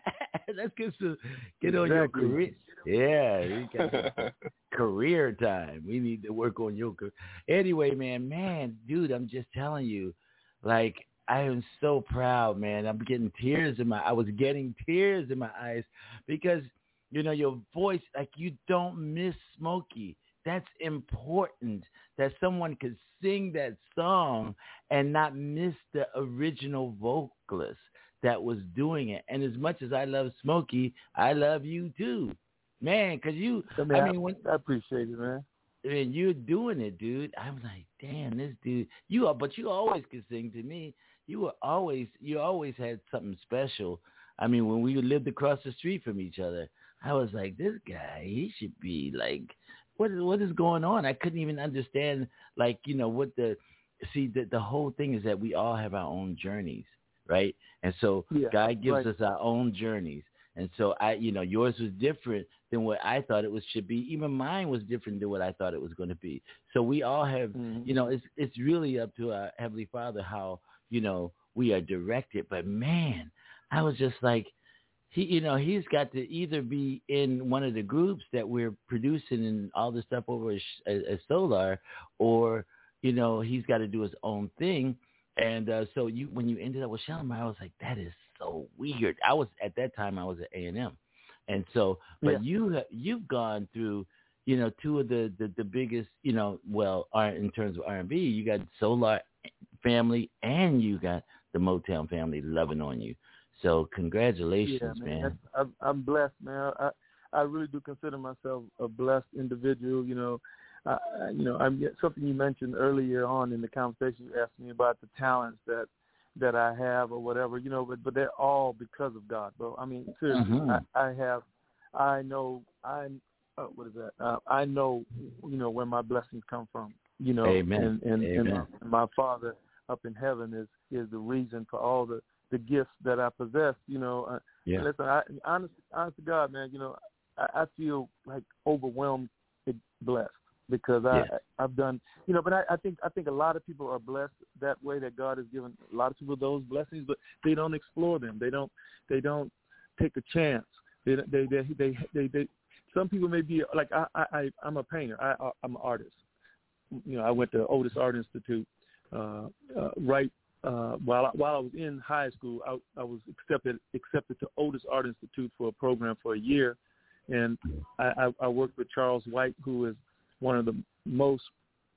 Let's get to get on exactly. your career. Yeah, you got career time. We need to work on your career. Anyway, man, man, dude, I'm just telling you, like, I am so proud, man. I'm getting tears in my, I was getting tears in my eyes because, you know, your voice, like, you don't miss Smokey. That's important that someone could sing that song and not miss the original vocalist that was doing it. And as much as I love Smokey, I love you too, man, because you, I mean, I mean, when, I appreciate it, man. And you're doing it, dude. I'm like, damn, this dude. You are, but you always could sing to me. You were always, you always had something special. I mean, when we lived across the street from each other, I was like, this guy, he should be like, what is, what is going on? I couldn't even understand, like, you know, what the, see, the, the whole thing is that we all have our own journeys, right? And so yeah, God gives right. us our own journeys. And so I, you know, yours was different than what I thought it was should be. Even mine was different than what I thought it was going to be. So we all have, mm-hmm. you know, it's it's really up to our Heavenly Father how, you know, we are directed. But man, I was just like, he, you know, he's got to either be in one of the groups that we're producing and all this stuff over at, at Solar, or, you know, he's got to do his own thing. And uh, so you, when you ended up with Shalimar, I was like, that is so weird. I was at that time I was at A and M, and so but yeah. you you've gone through, you know, two of the, the, the biggest, you know, well, in terms of R and B, you got Solar family and you got the Motown family loving on you. So congratulations, yeah, man. man. I'm, I'm blessed, man. I I really do consider myself a blessed individual. You know, uh, you know, I'm something you mentioned earlier on in the conversation. You asked me about the talents that. that I have or whatever, you know, but, but they're all because of God, bro. I mean, seriously, mm-hmm. I, I have, I know, I, uh, what is that? Uh, I know, you know, where my blessings come from, you know, Amen. and, and, Amen. and, my, and my Father up in heaven is, is the reason for all the, the gifts that I possess, you know. Uh, yeah. Listen, I, honest, honest to God, man, you know, I, I feel like overwhelmed, blessed. Because I, yeah. I've done, you know, but I, I think I think a lot of people are blessed that way, that God has given a lot of people those blessings, but they don't explore them. They don't they don't take a chance. They they they they they, they some people may be like I I I'm a painter. I I'm an artist. You know, I went to Otis Art Institute. Uh, uh, right uh, while I, while I was in high school, I, I was accepted accepted to Otis Art Institute for a program for a year, and I, I, I worked with Charles White, who is one of the most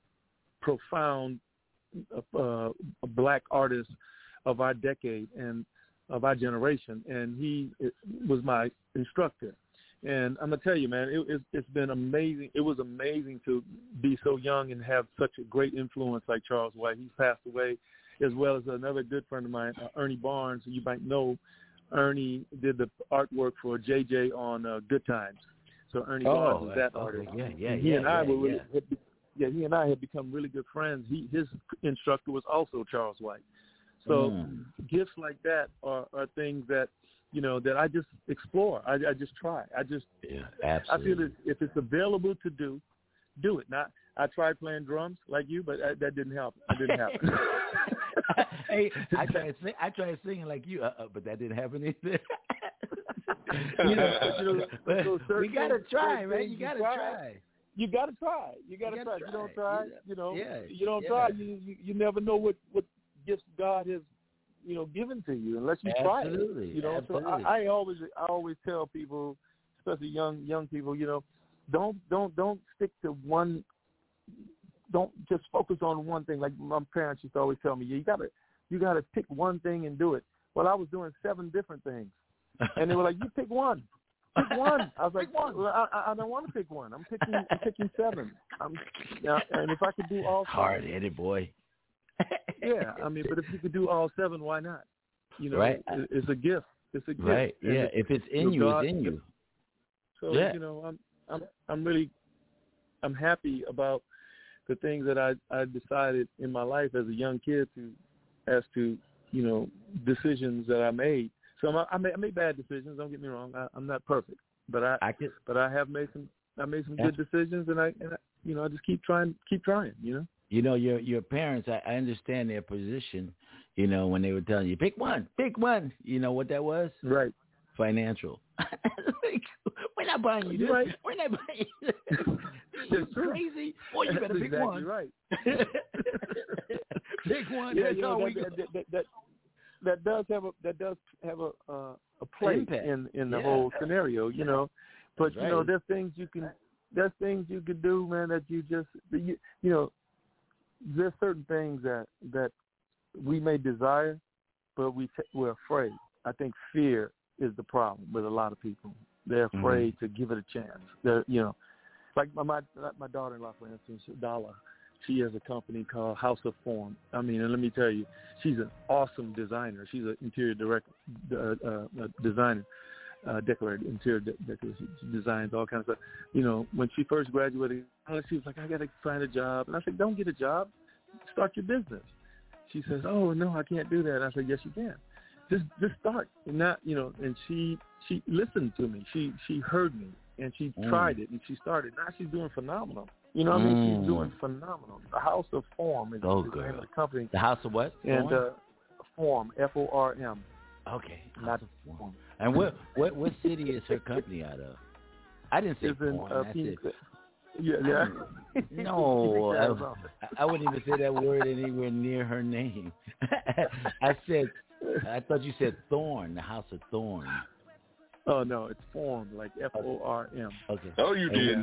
profound uh, black artists of our decade and of our generation, and he was my instructor. And I'm gonna tell you, man, it, it's, it's been amazing. It was amazing to be so young and have such a great influence like Charles White. He's passed away, as well as another good friend of mine, uh, Ernie Barnes, who you might know. Ernie did the artwork for J J on uh, Good Times. So Ernie oh, Barnes is that okay. artist. Yeah, yeah, and he yeah, and I yeah, were really, yeah. had, yeah, he and I had become really good friends. He his instructor was also Charles White. So mm. gifts like that are, are things that, you know, that I just explore. I, I just try. I just yeah, absolutely. I feel that if it's available to do, do it. Not I tried playing drums like you, but I, that didn't help. It didn't happen. Hey, I tried sing, I tried singing like you, uh, uh, but that didn't happen either. you know, you know, but so we gotta try, right? You gotta try. try. You gotta try. You gotta, you gotta try. try. You don't try, you, you know. Yeah, you don't yeah. try. You, you you never know what what gifts God has, you know, given to you unless you Absolutely. try it. You know, Absolutely. so I, I always I always tell people, especially young young people, you know, don't don't don't stick to one. Don't just focus on one thing. Like my parents used to always tell me, you gotta you gotta pick one thing and do it. Well, I was doing seven different things, and they were like, you pick one. pick one. I was like, well, I, I don't want to pick one. I'm picking. I'm picking seven. I'm, now, and if I could do all seven, hard-headed boy. yeah, I mean, but if you could do all seven, why not? You know, right. it, it's a gift. It's a gift. Right. And yeah. if, If it's in you, God, it's in you. So yeah. you know, I'm I'm I'm really I'm happy about the things that I I decided in my life as a young kid to as to you know decisions that I made. So I, I made I made bad decisions. Don't get me wrong. I, I'm not perfect, but I, I could, but I have made some I made some good decisions, and I, and I you know I just keep trying keep trying. You know. You know, your your parents, I, I understand their position, you know, when they were telling you, pick one, pick one. You know what that was? Right. Financial. Like, we're not buying you this. Right. We're not buying you this. This is crazy. Boy, you better That's pick exactly one. right. Pick one. Yeah, That's you know, all that, we that, that, that, that, that does have a that does have a uh, a place Impact. in, in the Yeah. whole scenario, you know. But That's you know, right. there's things you can there's things you can do, man, that you just you, you know, there's certain things that that we may desire, but we t- we're afraid. I think fear is the problem with a lot of people. They're afraid mm-hmm. to give it a chance. They're, you know, like my my, my daughter-in-law, for instance, Dala. She has a company called House of Form. I mean, and let me tell you, she's an awesome designer. She's an interior direct uh, uh, designer, uh, decorator, interior de- decorator. She designs all kinds of stuff. You know, when she first graduated, she was like, I got to find a job. And I said, don't get a job. Start your business. She says, oh, no, I can't do that. And I said, yes, you can. Just just start. And not, you know, and she she listened to me. She she heard me, and she mm. tried it, and she started. Now she's doing phenomenal. You know what mm. I mean? She's doing phenomenal. The House of Form is oh, the girl. name of the company. The House of what? And uh, Form, F O R M. Okay. Not Form. Form. And what, what what city is her company out of? I didn't say it's in, Form. Uh, I Phoenix. said, yeah, yeah. No, I, I wouldn't even say that word anywhere near her name. I said, I thought you said Thorn, the House of Thorn. Oh, no, it's Form, like F O R M. Okay. Oh, you did.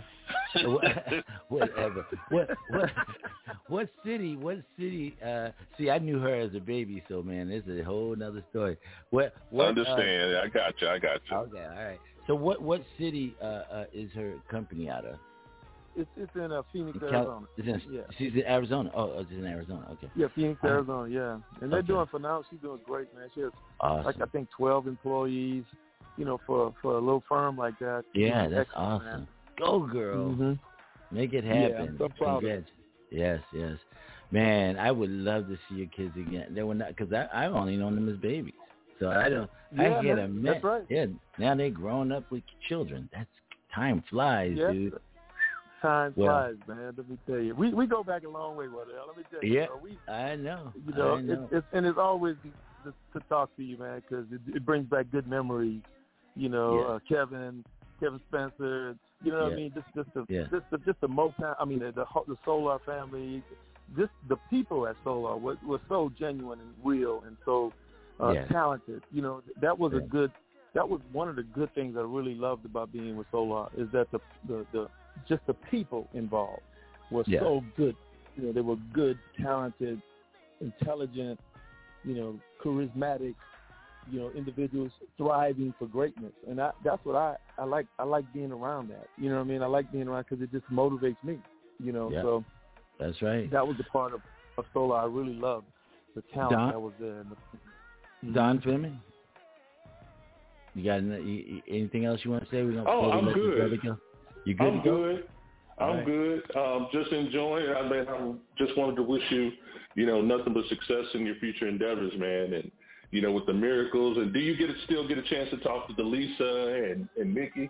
Whatever. What what what city? What city? Uh, see, I knew her as a baby, so man, this is a whole other story. What? what I understand. Uh, I got you. I got you. Okay, all right. So, what what city uh, uh, is her company out of? It's it's in uh, Phoenix, in Arizona. It's in, yeah. She's in Arizona. Oh, it's in Arizona. Okay. Yeah, Phoenix, uh, Arizona. Yeah, and they're okay. doing phenomenal. She's doing great, man. She has awesome. like I think twelve employees. You know, for for a little firm like that. Yeah, that's awesome. Man. Go, girl. Mm-hmm. Make it happen. Yeah, I'm so proud of it. Yes, yes. Man, I would love to see your kids again. They were not because I I've only known them as babies, so I don't. Yeah, I get man, a that's right. Yeah, now they're growing up with children. That's time flies, yeah. dude. Time well, flies, man. Let me tell you, we we go back a long way, Wardell. Let me tell you. Yeah, you know, we, I know. You know, I know. It's, it's and it's always to, to talk to you, man, because it, it brings back good memories. You know, yeah. uh, Kevin, Kevin Spencer. You know what yeah. I mean? Just, just the, yeah. just the, just the Motown. I mean, the, the the Solar family. Just the people at Solar were, were so genuine and real and so uh, yeah. talented. You know, that was yeah. a good. That was one of the good things I really loved about being with Solar is that the the, the just the people involved were yeah. so good. You know, they were good, talented, intelligent. You know, charismatic. You know, individuals thriving for greatness, and I, that's what I, I like. I like being around that. You know what I mean? I like being around because it just motivates me. You know, yeah. so that's right. That was the part of, of Solar I really loved, the talent Don, that was there. The, Don Fleming, you got you, anything else you want to say? We oh, I'm good. Go? You good? I'm good. I'm right. good. Um, just enjoying. I mean, I just wanted to wish you, you know, nothing but success in your future endeavors, man, and. You know, with the Miracles, and do you get to still get a chance to talk to Delisa and, and Mickey?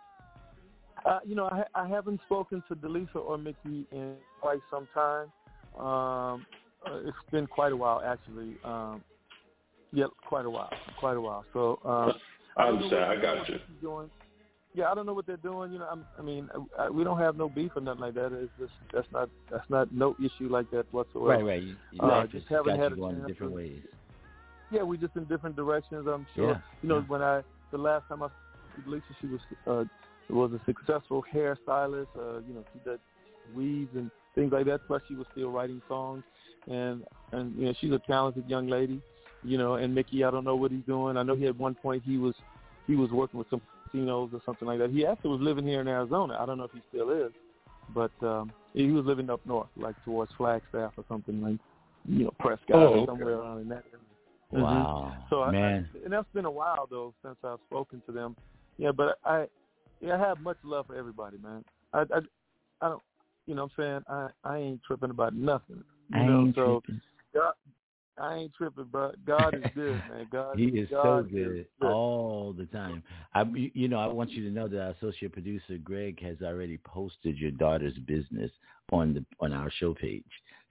Uh, you know, I, I haven't spoken to Delisa or Mickey in quite some time. Um, uh, it's been quite a while, actually. Um, yeah, quite a while, quite a while. So um, I understand. I got you. Doing. Yeah, I don't know what they're doing. You know, I'm, I mean, I, we don't have no beef or nothing like that. It's just that's not that's not no issue like that whatsoever. Right, right. You, you uh, just haven't got had you a going chance different to, ways. Yeah, we just in different directions. I'm sure. Yeah. You know, yeah. when I the last time I spoke to Lisa, she was uh, was a successful hairstylist. Uh, you know, she did weaves and things like that. Plus, she was still writing songs, and and you know, she's a talented young lady. You know, and Mickey, I don't know what he's doing. I know he at one point he was he was working with some casinos or something like that. He actually was living here in Arizona. I don't know if he still is, but um, he was living up north, like towards Flagstaff or something like, you know, Prescott oh, or okay. somewhere around in that area. Wow, mm-hmm. So man. I, I, and that's been a while though since I've spoken to them. Yeah, but I, yeah, I have much love for everybody, man. I, I, I don't, you know, what I'm saying I, I ain't tripping about nothing. You I know, ain't so tripping. God, I ain't tripping, bro. God is good, man. God, he is God so good, is good all the time. I, you know, I want you to know that our associate producer Greg has already posted your daughter's business on the on our show page.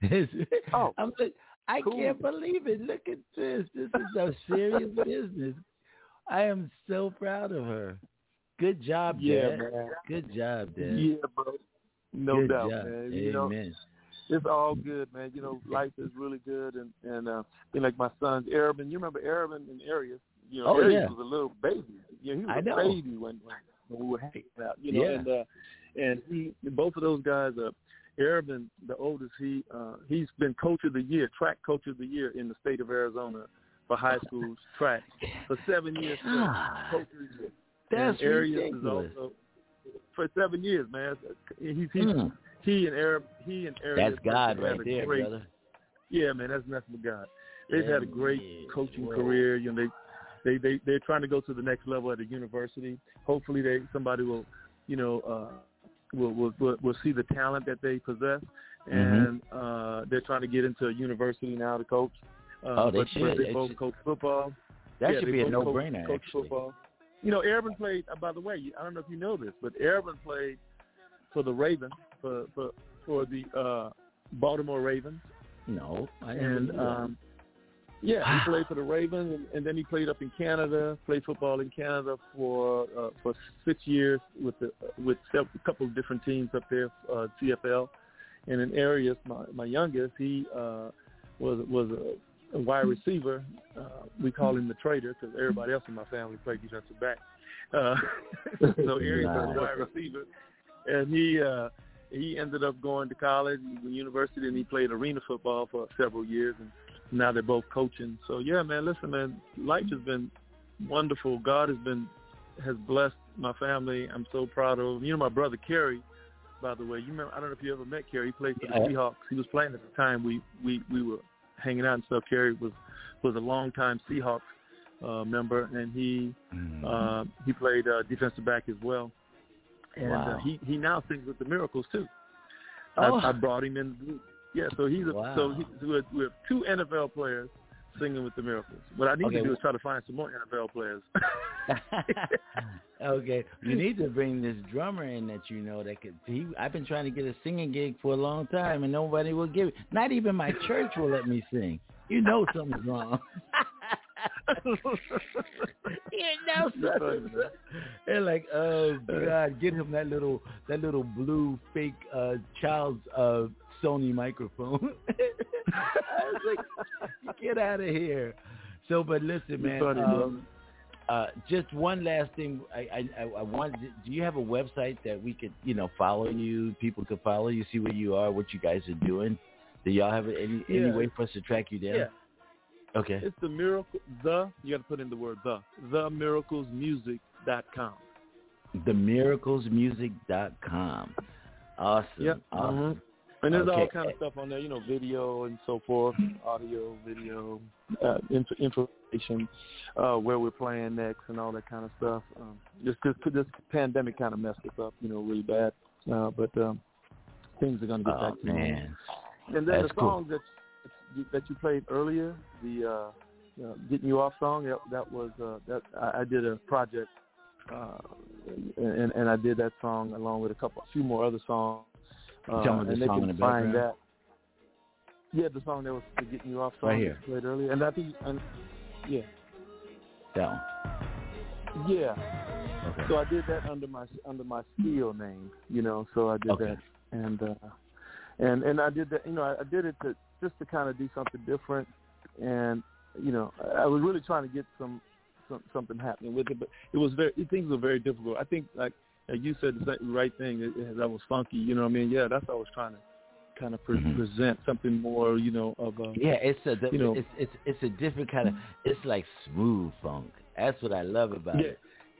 Oh, I'm like, I cool. can't believe it. Look at this. This is a serious business. I am so proud of her. Good job, yeah, Dad. man. Good job, Dad. Yeah, bro. No good doubt, job. man. Amen. You know, it's all good, man. You know, life is really good, and and uh, you know, like my son's Arabin. You remember Arabin and Arius? You know, Oh, Arius yeah. was a little baby. You know, he was I a know. baby when, when when we were hanging out. You know, Yeah. and uh, and he, both of those guys, uh, Arabin, the oldest, he uh, he's been coach of the year, track coach of the year in the state of Arizona for high school track for seven years. God. Coach of the year. That's and Arius ridiculous. is also for seven years, man. He's he Mm. he and Arab he and Arius. That's God had right a there, great, brother. Yeah, man, that's nothing but God. They've had a great Yeah. coaching Whoa. career. You know, they, they, they, they're trying to go to the next level at a university. Hopefully, they somebody will, you know, uh, will, will will will see the talent that they possess, and mm-hmm. uh, they're trying to get into a university now to coach. Uh, Oh, they but, should. But they It both should. coach football. That yeah, should they be a both no-brainer, coach, coach actually. Football. You know, Arabin played. Uh, by the way, I don't know if you know this, but Arabin played for the Ravens for for for the uh, Baltimore Ravens. No, I didn't And know that. um, yeah, he played for the Ravens, and, and then he played up in Canada. Played football in Canada for uh, for six years with the with a couple of different teams up there, uh, C F L. And in Arius, my my youngest, he uh, was was a, a wide receiver. Uh, we call him the traitor because everybody else in my family played defensive back. Uh, so Arius was a wide receiver, and he. Uh, He ended up going to college, university, and he played arena football for several years, and now they're both coaching. So, yeah, man, listen, man, life has been wonderful. God has been has blessed my family. I'm so proud of him. You know, my brother Kerry, by the way, you remember, I don't know if you ever met Kerry. He played for the yeah. Seahawks. He was playing at the time we, we, we were hanging out and stuff. Kerry was, was a longtime Seahawks uh, member, and he, mm. uh, he played uh, defensive back as well. And wow. uh, he, he now sings with the Miracles too. Oh. I, I brought him in the group. Yeah, so he's a, wow. so he, we have, we have two N F L players singing with the Miracles. What I need okay. to do is try to find some more N F L players. Okay, you need to bring this drummer in that you know that could. He, I've been trying to get a singing gig for a long time, and nobody will give it. Not even my church will let me sing. You know something's wrong. You know something. They're like, oh God, get him that little that little blue fake uh, child's uh, Sony microphone. I was like, get out of here. So, but listen, man. Funny, um, uh, just one last thing. I I, I wanted. To, do you have a website that we could, you know, follow you? People could follow you, see where you are, what you guys are doing. Do y'all have any yeah. any way for us to track you down? Yeah. Okay. It's the miracle. The you got to put in the word the. the miracles music dot com. the miracles music dot com. Awesome. Yep. Awesome. Mm-hmm. And there's okay. all kind of stuff on there, you know, video and so forth, audio, video, uh, inf- information, uh, where we're playing next and all that kind of stuff. Um, just because this pandemic kind of messed us up, you know, really bad. Uh, but um, things are going to get oh, back to man. normal. And then That's the song cool. that that you played earlier, the uh, uh, "Getting You Off" song, that, that was uh, that I, I did a project, uh, and and I did that song along with a couple, a few more other songs. Uh, Tell me the and they song can in the find background. that. Yeah, the song that was the "Getting You Off" song Right here. that you played earlier, and I think, and, yeah, That one. yeah. Okay. So I did that under my under my steel name, you know. So I did Okay. that, and uh, and and I did that, you know. I, I did it to just to kind of do something different, and you know, I, I was really trying to get some, some something happening with it, but it was very things were very difficult. I think like. Like you said the right thing. It, it, that was funky. You know what I mean? Yeah, that's what I was trying to kind of pre- mm-hmm. present something more, you know, of a. Yeah, it's a the, you know, it's it's it's a different kind of. It's like smooth funk. That's what I love about yeah. it.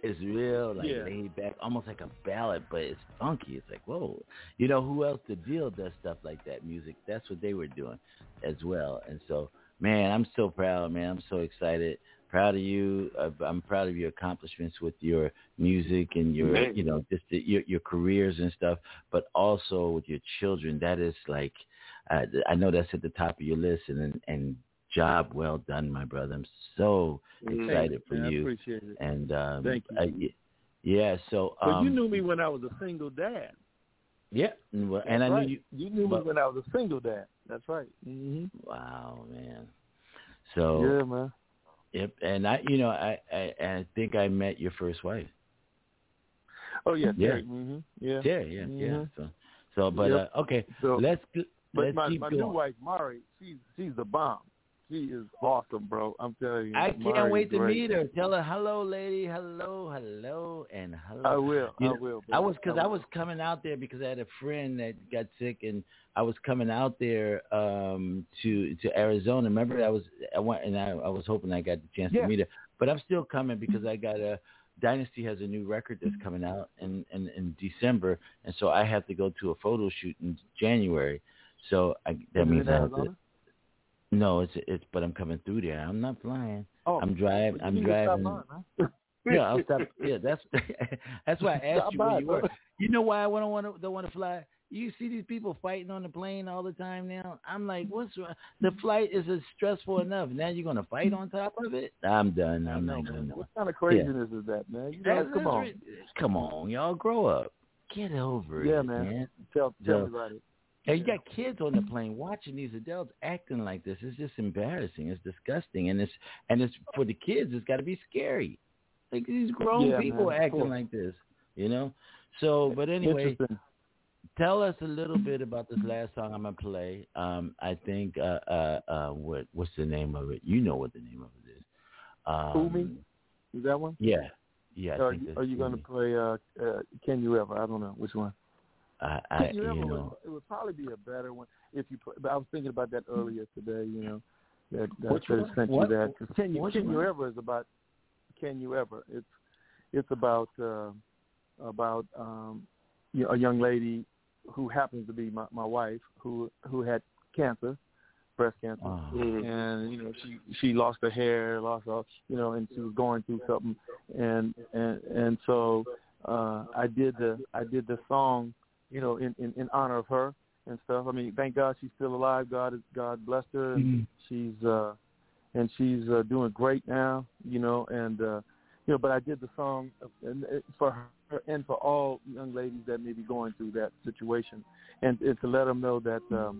It's real, like Yeah. laid back, almost like a ballad, but it's funky. It's like, whoa. You know, who else the deal does stuff like that, music? That's what they were doing as well. And so, man, I'm so proud, man. I'm so excited. Proud of you. Uh, I'm proud of your accomplishments with your music and your, Man. you know, just the, your, your careers and stuff, but also with your children. That is like, uh, I know that's at the top of your list, and and job well done, my brother. I'm so Mhm. excited for Man, I you. appreciate it. And um, Thank you. I, y- yeah, so But um, you knew me when I was a single dad. yeah, and, well, and I That's right. knew you. You knew but- me when I was a single dad. That's right. Mm-hmm. Wow, man. So Yeah, man. yep, and I, you know, I, I, I think I met your first wife. Oh yeah, Yeah. Terry. Mm-hmm. Yeah. Yeah, yeah, yeah. Mhm. So, so, but Yep. uh, okay, So, let's go- but let's my, keep my going. new wife, Mari, she's she's the bomb. She is awesome, bro. I'm telling you. I can't Mari wait is to great. meet her. Tell her hello, lady. Hello, hello, and hello. I will. You I know, will. I baby. was because I, will. was coming out there because I had a friend that got sick, and I was coming out there um, to to Arizona. Remember, I was I went and I, I was hoping I got the chance Yeah. to meet her, but I'm still coming because I got a Dynasty has a new record that's coming out in, in in December, and so I have to go to a photo shoot in January. So I, that Is it means in I have to. Arizona? No, it's it's but I'm coming through there. I'm not flying. Oh, I'm driving. you I'm need to stop driving. by, man. Yeah, I'll stop. Yeah, that's that's why I asked Stop you by, where you were. bro. You know why I don't want to don't want to fly? You see these people fighting on the plane all the time now. I'm like, what's wrong? The flight is uh, stressful enough. Now you're gonna fight on top of it? I'm done. I'm I know, not doing man. that. What kind of craziness is that, man? You know, That's, come that's on. re- come on, y'all, grow up. Get over Yeah, it, man. man. Tell, tell So- me about it. And you got kids on the plane watching these adults acting like this. It's just embarrassing. It's disgusting, and it's and it's for the kids. It's got to be scary. Like these grown Yeah, people man, of acting course. like this, you know. So, but anyway, Interesting. tell us a little bit about this last song I'm gonna play. Um, I think uh, uh, uh, what what's the name of it? You know what the name of it is. Um, Umi? Is that one? Yeah, yeah. I Are think you, that's are you going to Umi. play uh, uh, Can You Ever? I don't know. Which one? I, I Can You you Ever? know. Would, it would probably be a better one if you play. But I was thinking about that earlier today, you know, that, that Which could have one? sent What? you that. 'Cause Can You, Which Can You one? Ever is about Can You Ever? It's it's about uh, about um, you know, a young lady who happens to be my, my wife who who had cancer, breast cancer, Oh. and you know she she lost her hair, lost all, you know, and she was going through something, and and and so uh, I did the I did the song, you know, in, in, in honor of her and stuff. I mean, thank God she's still alive. God is God blessed her, and Mhm. she's uh, and she's uh, doing great now, you know, and uh, you know, but I did the song and it- for her and for all young ladies that may be going through that situation, and, and to let them know that um,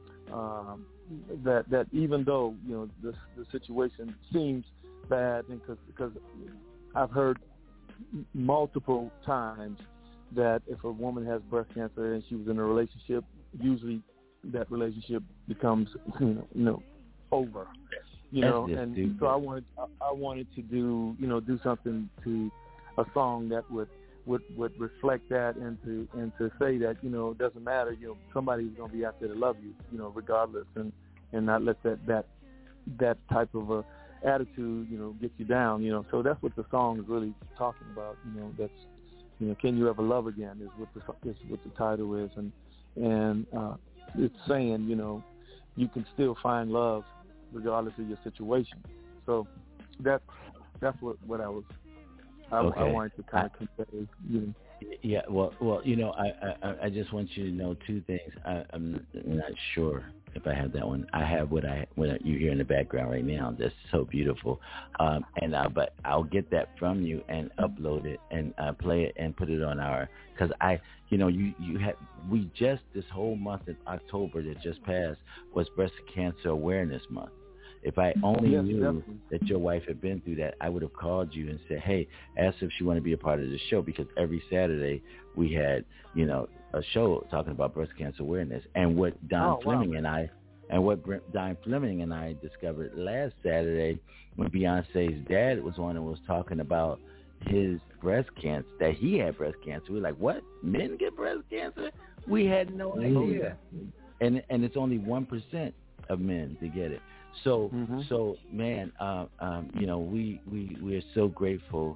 um, that that even though you know this the situation seems bad, and because because I've heard m- multiple times that if a woman has breast cancer and she was in a relationship, usually that relationship becomes you know, you know over. You That's know, just and stupid. so I wanted I, I wanted to do you know do something to a song that would would would reflect that and to and to say that you know it doesn't matter, you know somebody's going to be out there to love you, you know regardless, and and not let that that that type of a attitude you know get you down, you know so that's what the song is really talking about. You know that's you know Can You Ever Love Again is what the is what the title is, and and uh, it's saying you know you can still find love regardless of your situation. So that's that's what what I was I, Okay. I wanted to kind of convey. You know. Yeah, well, well, you know, I, I, I just want you to know two things. I, I'm not sure if I have that one. I have what I what you hear in the background right now. That's so beautiful, um, and uh, but I'll get that from you and upload it and uh, play it and put it on our because I, you know, you you had we just this whole month of October that just passed was Breast Cancer Awareness Month. If I only Yes, knew definitely. that your wife had been through that, I would have called you and said, hey, ask if she wanted to be a part of the show, because every Saturday we had, you know, a show talking about breast cancer awareness. And what Don Oh, wow. Fleming and I, and what Brent- Don Fleming and I discovered last Saturday when Beyonce's dad was on and was talking about his breast cancer, that he had breast cancer. We were like, what? Men get breast cancer? We had no idea. And and it's only one percent of men to get it. So, Mm-hmm. so man, uh, um, you know, we, we, we are so grateful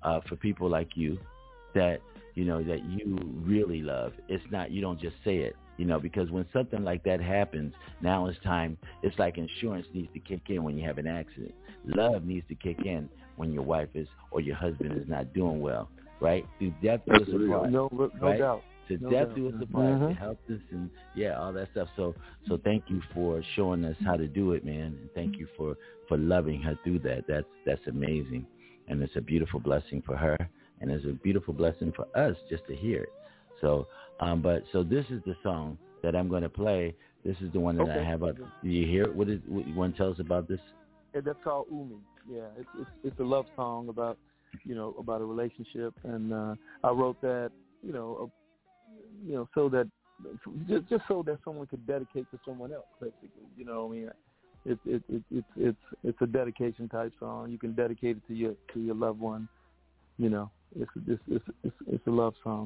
uh, for people like you that, you know, that you really love. It's not, you don't just say it, you know, because when something like that happens, now it's time, it's like insurance needs to kick in when you have an accident. Love needs to kick in when your wife is or your husband is not doing well, right? Through death do us apart, no, no right? doubt. To no death doubt. do us apart, Mm-hmm. to help us and, yeah, all that stuff. So so thank you for showing us how to do it, man. And thank you for, for loving her through that. That's, that's amazing. And it's a beautiful blessing for her. And it's a beautiful blessing for us just to hear it. So, um, but so this is the song that I'm going to play. This is the one that Okay. I have up. Do you hear it? What is? What, you want to tell us about this? Yeah, that's called Umi. Yeah, it's it's it's a love song about, you know, about a relationship, and uh, I wrote that, you know, uh, you know, so that just just so that someone could dedicate to someone else, basically. You know, what I mean, it's it, it, it's it's it's a dedication type song. You can dedicate it to your to your loved one. You know, it's it's it's it's, it's a love song.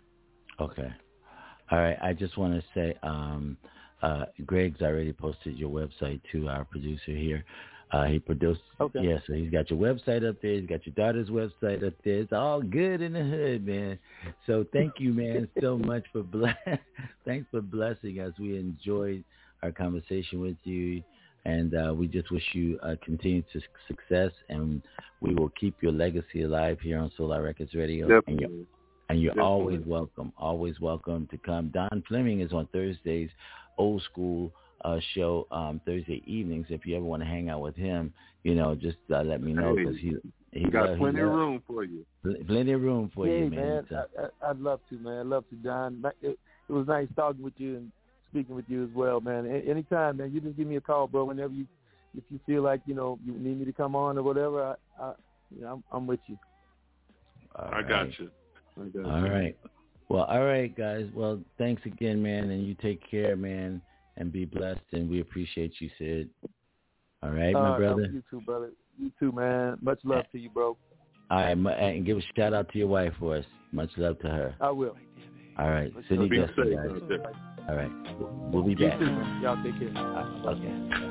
Okay. All right. I just want to say, um, uh, Greg's already posted your website to our producer here. Uh, he produced, Okay. yeah, so he's got your website up there. He's got your daughter's website up there. It's all good in the hood, man. So thank you, man, so much for bless. Thanks for blessing us. We enjoyed our conversation with you, and uh, we just wish you uh, continued su- success, and we will keep your legacy alive here on Solar Records Radio. Definitely. And you're, and you're Definitely. always welcome, always welcome to come. Don Fleming is on Thursdays, old school uh, show, um, Thursday evenings. If you ever want to hang out with him, you know, just uh, let me know, because he he We got love, plenty he of love, room for you. plenty of room for yeah, you, man. man. So, I, I, I'd love to, man. I'd love to, Don. It, it was nice talking with you and speaking with you as well, man. A- anytime, man. You just give me a call, bro. Whenever you, if you feel like, you know, you need me to come on or whatever, I, I you know, I'm, I'm with you. all I right. got you. I got All you. right. Well, all right, guys. Well, thanks again, man, and you take care, man, and be blessed, and we appreciate you, Sid. All right, my Uh, brother. You too, brother. You too, man. Much love to you, bro. All right, mu- and give a shout out to your wife for us. Much love to her. I will. All right, Sydney Be Justin, safe guys. out there. All right, we'll be You back. too, man. Y'all take care. Uh, okay.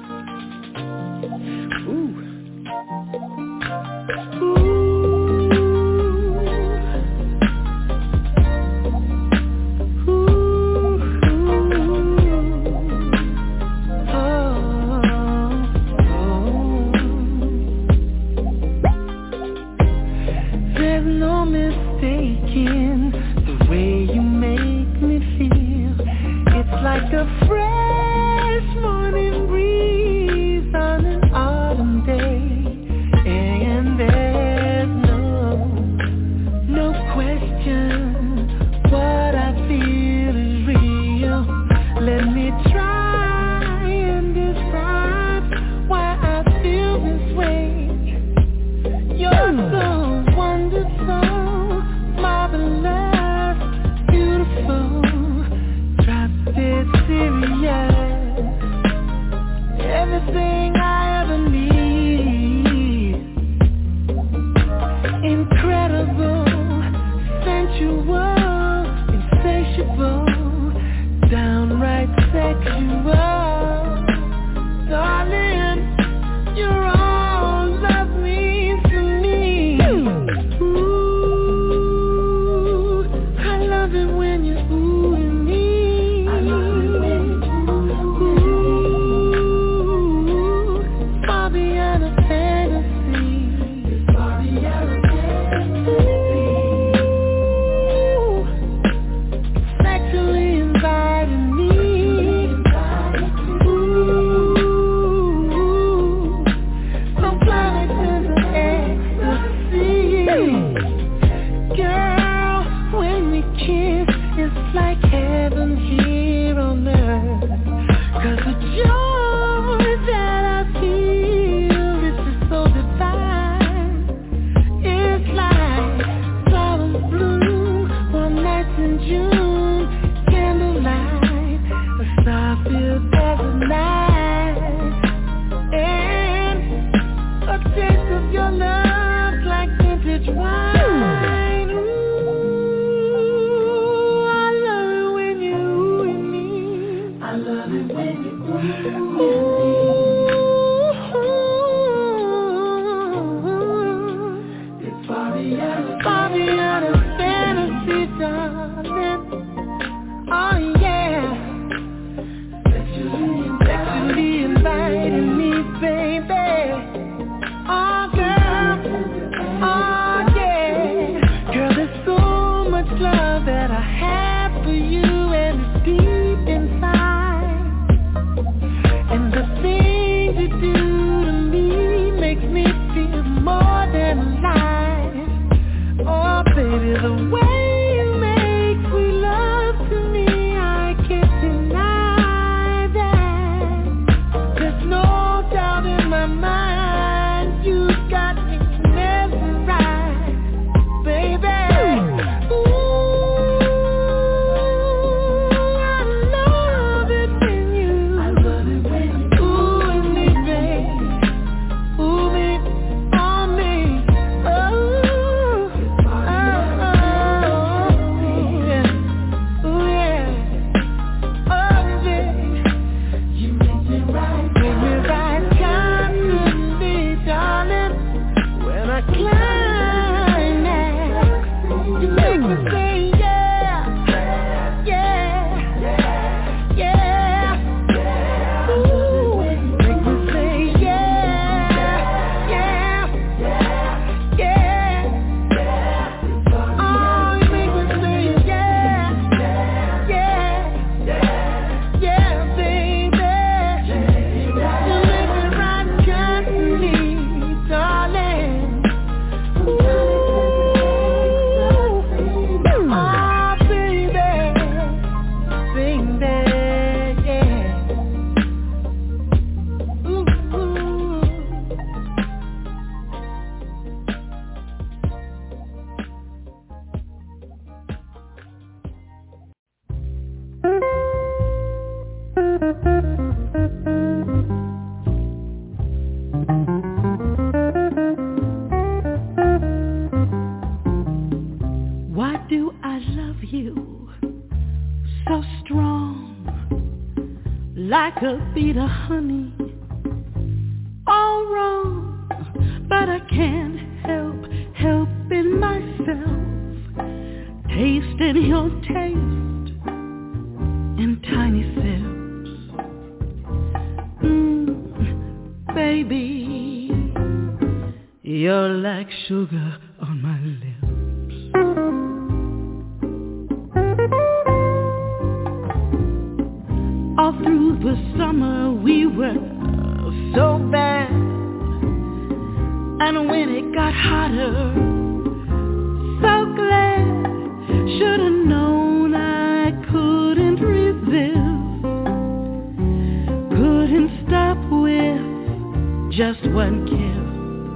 There's no mistaking the way you make me feel. It's like a fresh morning breeze on an autumn day, and there's no, no question what I feel is real. Let me try and describe why I feel this way. You're so wonderful, marvelous, beautiful, drop dead serious. so strong, like a bead of honey. All wrong, but I can't help helping myself, tasting your taste in tiny sips. Mm, baby, you're like sugar on my lips. All through the summer we were so bad, and when it got hotter, so glad. Should've known I couldn't resist, couldn't stop with just one kiss.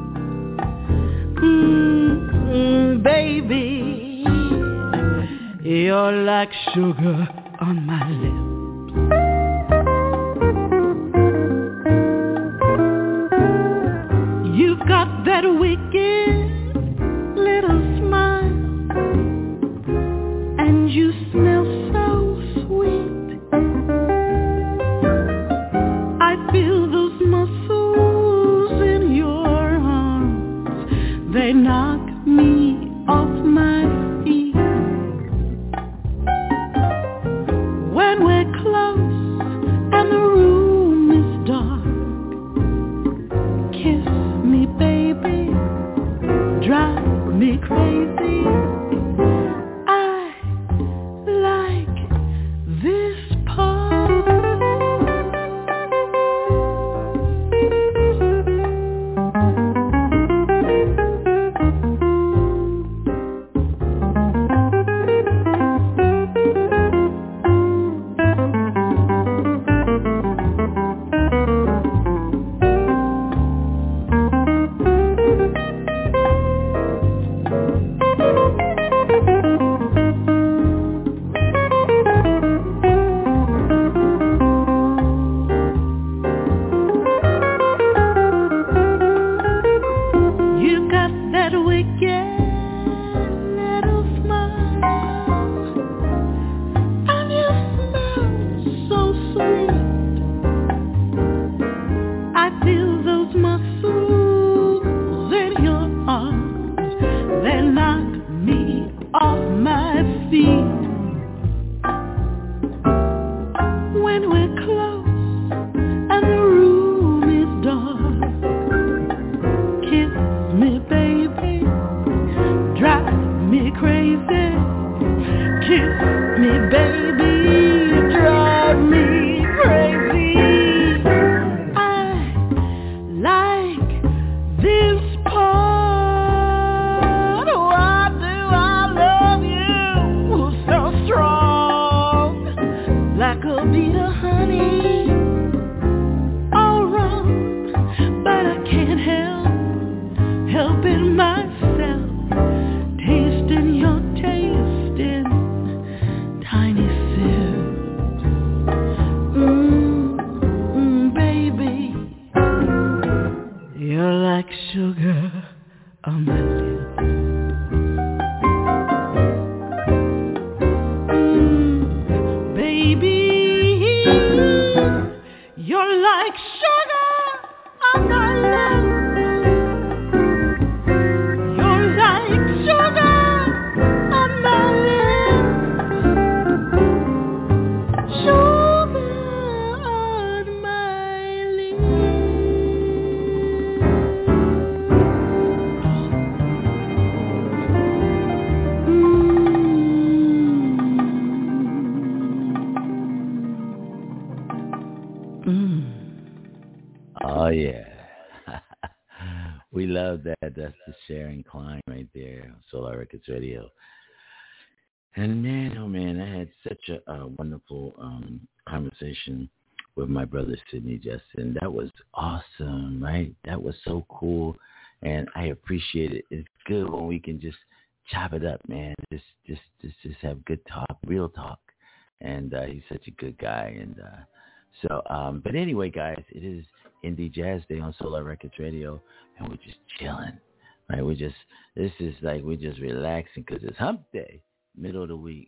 Mm, baby, you're like sugar on my lips. You've got that wicked little smile, and you smell so sweet. I feel those muscles in your arms, they knock me off my feet. When we're close and the room is dark, kiss me, baby, drive me crazy. I like this part. Sharon Klein right there on Solar Records Radio. And man, oh man, I had such a, a wonderful um, conversation with my brother Sidney Justin. That was awesome, right? That was so cool, and I appreciate it. It's good when we can just chop it up, man. Just, just, just, just have good talk, real talk. And uh, he's such a good guy. And uh, so, um, but anyway, guys, it is Indie Jazz Day on Solar Records Radio, and we're just chilling. Right, we just, this is like, we're just relaxing because it's hump day, middle of the week.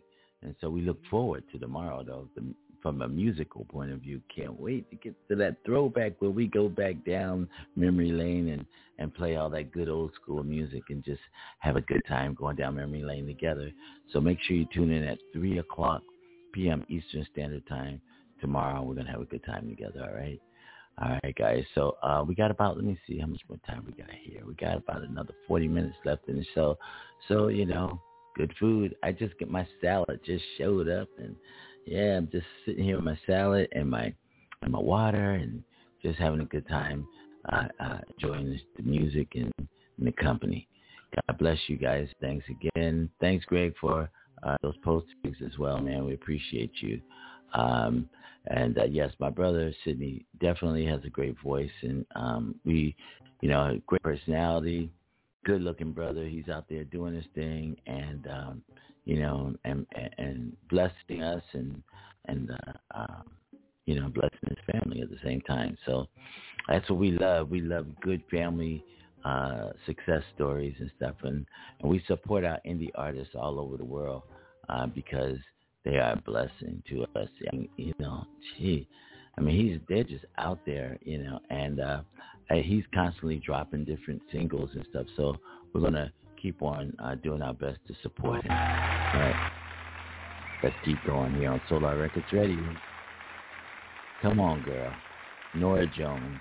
And so we look forward to tomorrow, though, the, from a musical point of view. Can't wait to get to that throwback where we go back down memory lane and, and play all that good old school music and just have a good time going down memory lane together. So make sure you tune in at three o'clock p.m. Eastern Standard Time tomorrow. We're going to have a good time together, all right? All right, guys. So uh, we got about, let me see how much more time we got here. We got about another forty minutes left in the show. So, you know, good food. I just get my salad just showed up, and yeah, I'm just sitting here with my salad and my and my water and just having a good time, uh, uh, enjoying the, the music and, and the company. God bless you guys. Thanks again. Thanks, Greg, for uh, those postings as well, man. We appreciate you. Um, and uh, yes, my brother Sidney definitely has a great voice, and um, we, you know, great personality, good-looking brother. He's out there doing his thing, and um, you know, and, and and blessing us, and and uh, um, you know, blessing his family at the same time. So that's what we love. We love good family uh, success stories and stuff, and, and we support our indie artists all over the world uh, because they are a blessing to us. I mean, you know, gee, I mean, he's they're just out there, you know, and uh, he's constantly dropping different singles and stuff. So we're gonna keep on uh, doing our best to support him. All right, let's keep going here on Solar Records Radio. Come on, girl, Norah Jones.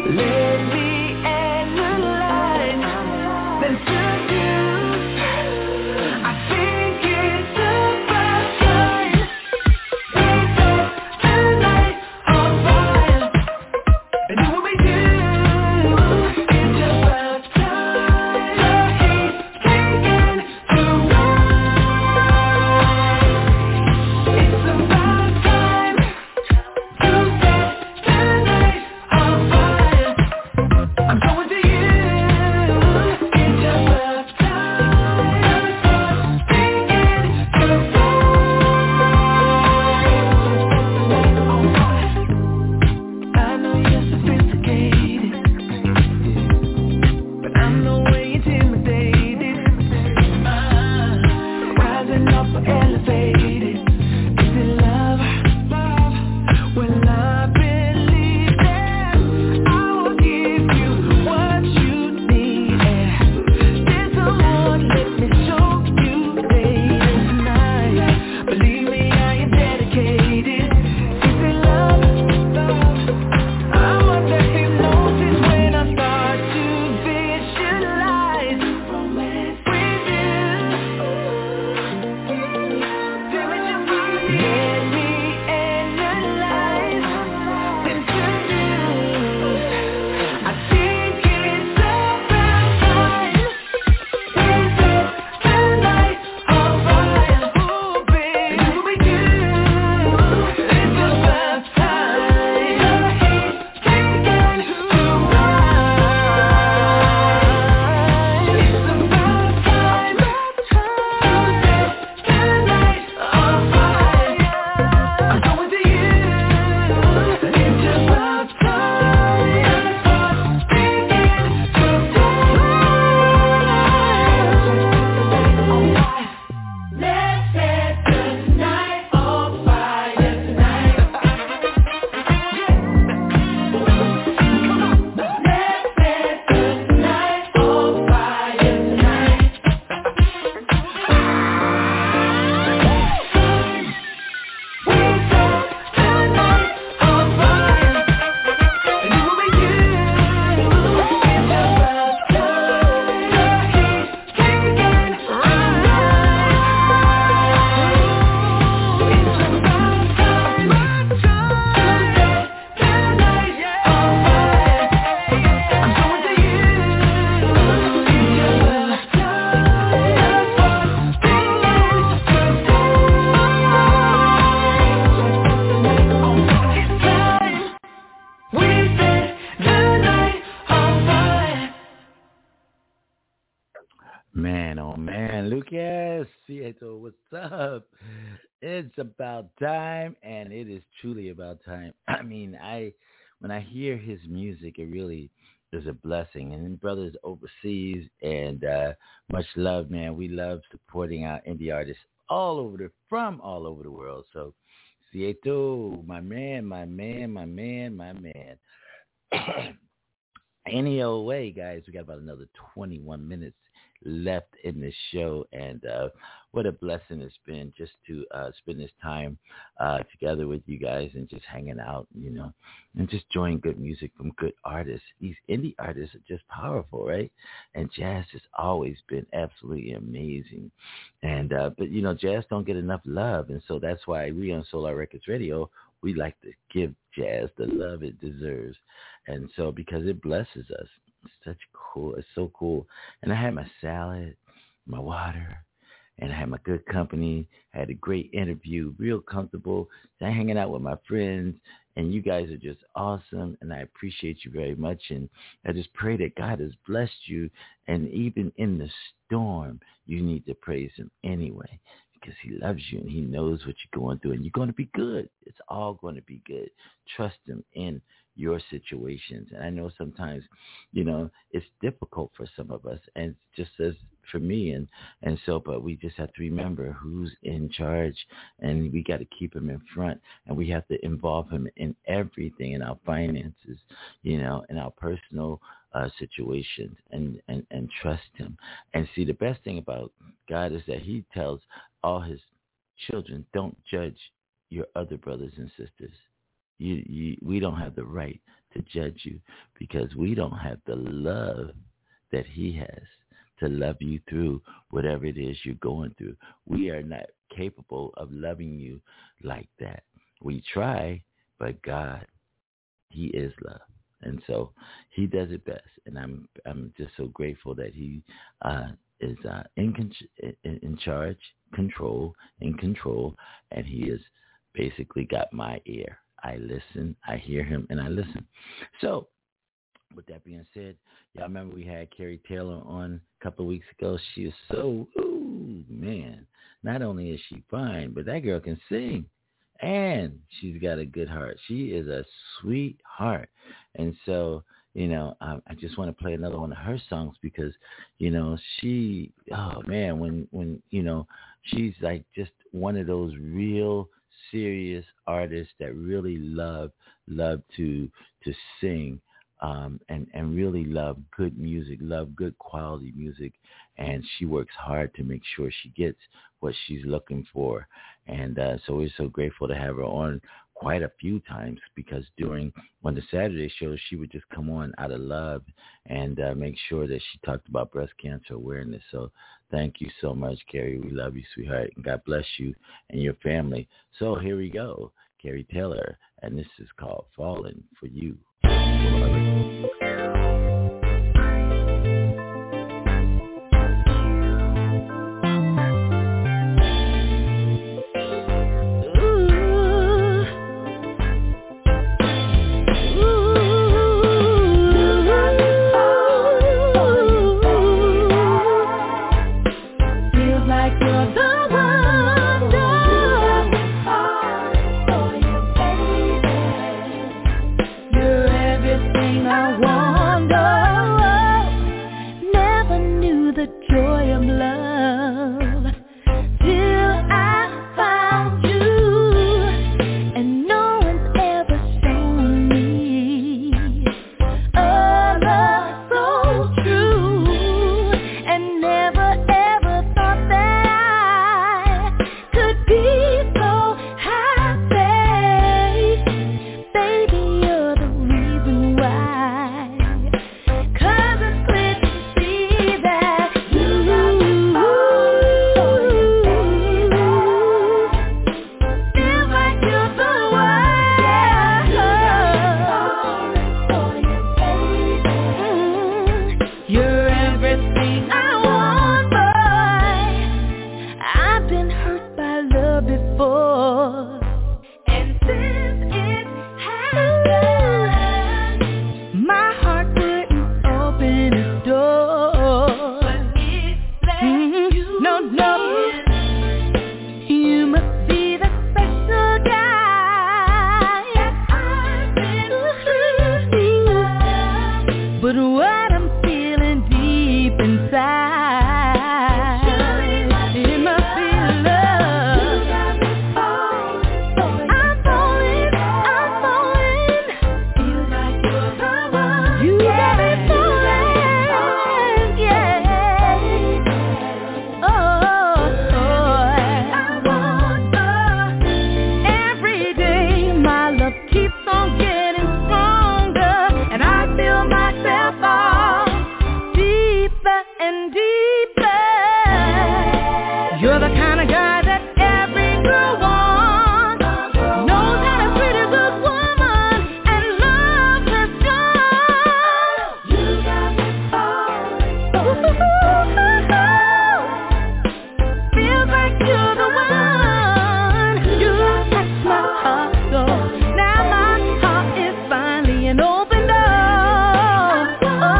Seattle, what's up? It's about time, and it is truly about time. I mean, I when I hear his music, it really is a blessing. And brothers overseas, and uh, much love, man. We love supporting our indie artists all over the from all over the world. So, Seattle, my man, my man, my man, my man. Any old way, guys, we got about another twenty-one minutes left in this show, and uh, what a blessing it's been just to uh, spend this time uh, together with you guys and just hanging out, you know, and just enjoying good music from good artists. These indie artists are just powerful, right? And jazz has always been absolutely amazing. And uh, but you know, jazz don't get enough love, and so that's why we on Solar Records Radio, we like to give jazz the love it deserves. And so because it blesses us. It's such cool. It's so cool. And I had my salad, my water, and I had my good company. I had a great interview, real comfortable. I'm hanging out with my friends, and you guys are just awesome, and I appreciate you very much. And I just pray that God has blessed you, and even in the storm, you need to praise him anyway, because he loves you, and he knows what you're going through, and you're going to be good. It's all going to be good. Trust him in your situations. And I know sometimes, you know, it's difficult for some of us, and just as for me, and and so but we just have to remember who's in charge, and we got to keep him in front, and we have to involve him in everything, in our finances, you know, in our personal uh situations, and and and trust him. And see, the best thing about God is that he tells all his children, don't judge your other brothers and sisters. You, you, we don't have the right to judge you because we don't have the love that he has to love you through whatever it is you're going through. We are not capable of loving you like that. We try, but God, he is love. And so he does it best. And I'm I'm just so grateful that he uh, is uh, in, con- in in charge, control, in control, and he has basically got my ear. I listen, I hear him, and I listen. So with that being said, y'all remember we had Carrie Taylor on a couple of weeks ago. She is so, ooh, man. Not only is she fine, but that girl can sing. And she's got a good heart. She is a sweet heart. And so, you know, I, I just want to play another one of her songs because, you know, she, oh, man, when, when you know, she's like just one of those real serious artists that really love, love to, to sing. Um, and, and really love good music, love good quality music. And she works hard to make sure she gets what she's looking for. And uh, so we're so grateful to have her on quite a few times because during one of the Saturday shows, she would just come on out of love and uh, make sure that she talked about breast cancer awareness. So thank you so much, Carrie. We love you, sweetheart. And God bless you and your family. So here we go, Carrie Taylor. And this is called Falling for You.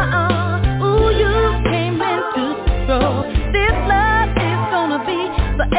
But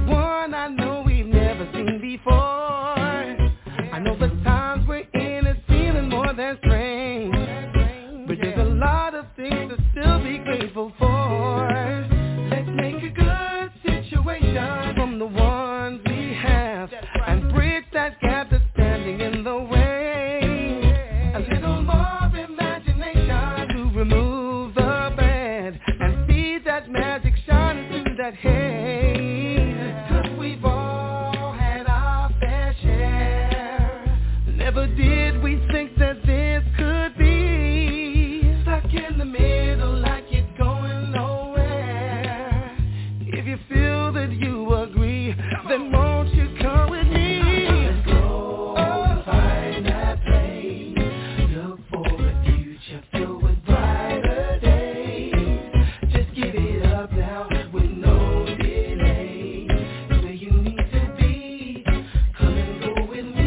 one I know we've never seen before. I know the times we're in is feeling more than strange, but there's a lot of things to still be grateful for. Let's make a good situation from the ones we have and bridge that gap that's standing in the way. A little more imagination to remove the bad and see that magic shining through that haze. 'Cause we've all had our fair share. Never did we think that this could be stuck in the middle like it's going nowhere. If you feel that you agree, then won't you come with me? Let's go and find that place. Look for a future filled with brighter days. Just give it up now with no delay. It's where you need to be. Come and go with me.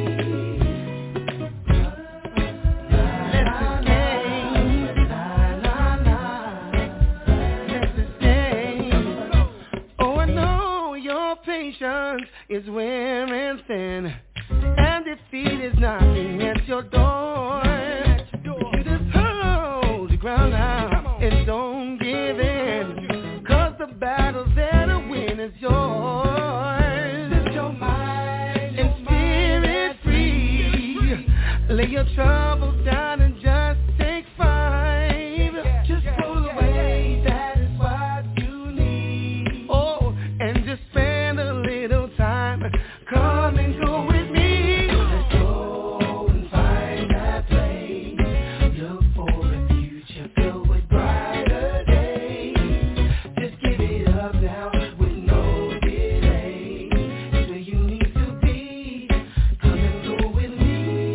Let's escape. La, la, la. Let's escape. Oh, I know your patience is wearing thin, and defeat is knocking at your door. You just hold your ground now and don't give in, 'cause the battle there to win is yours. Set your mind and spirit free. Lay your troubles down and just take five. Just pull away, that is what you need. Oh, and just spend a little time. Come and go with me. Let's go and find that place. Look for a future filled with brighter days. Just give it up now with no delay. It's where you need to be. Come and go with me.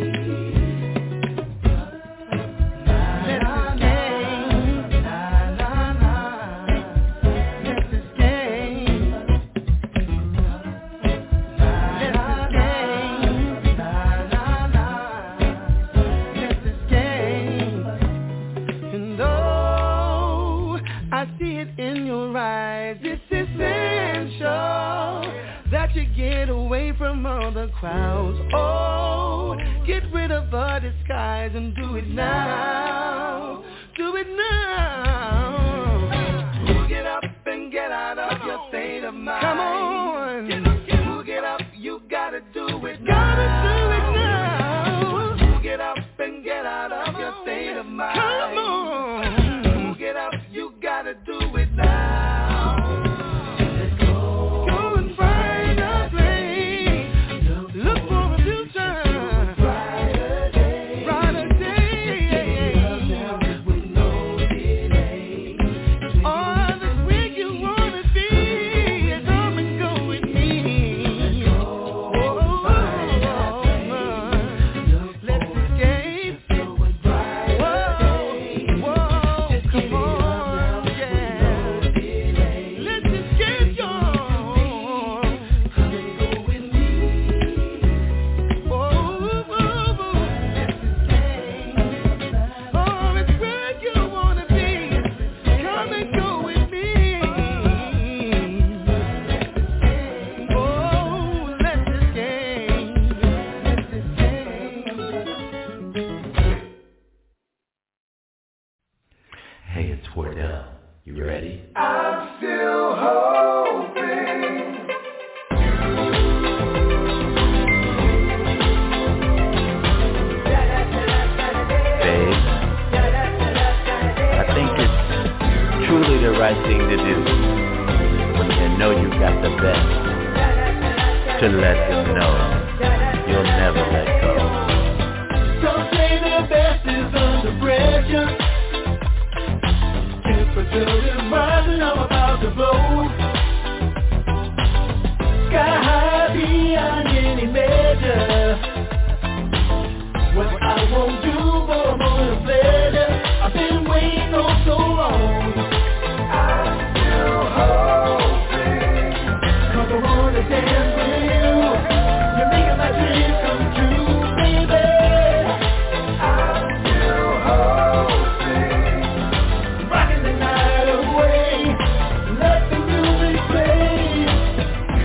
Let's escape. La, la, la. Let's escape. Let's escape. La, la, la. Let's escape. And oh, I see it in your eyes. It's essential that you get away from all the crowds. Oh, get rid of the disguise and do it now. Do it now. Get up and get out of your state of mind. Come on. Get up, get up, get up. You gotta do it now. Gotta do it now. Get up and get out of your state of mind. Come on. Get up. You gotta do it now. Let's go. Go and find a place. Look for a future. Brighter days. Brighter days. With no delay. Oh, that's where you wanna be. Come and go with me. Let's go and find a place. Let's escape. With brighter days. Whoa, just come on, yeah. Let's escape, y'all. Come and go with me. Oh, oh, oh. Let's escape. Oh, it's where you wanna be. Come and go with me. Oh, let's escape. Let's escape. Hey, it's Wardell. You ready? I'm still hoping. Babe, I think it's truly the right thing to do when you know you got the best to let them know you'll never let go. Some say the best is under pressure. Temperature is rising, I'm about to blow. Sky high beyond any measure. What I won't do for a moment of pleasure. I've been waiting on so long. I'm still hoping. 'Cause I wanna dance with you. You're making my dreams come true, baby. I'm still hoping. Rocking the night away. Let the music play.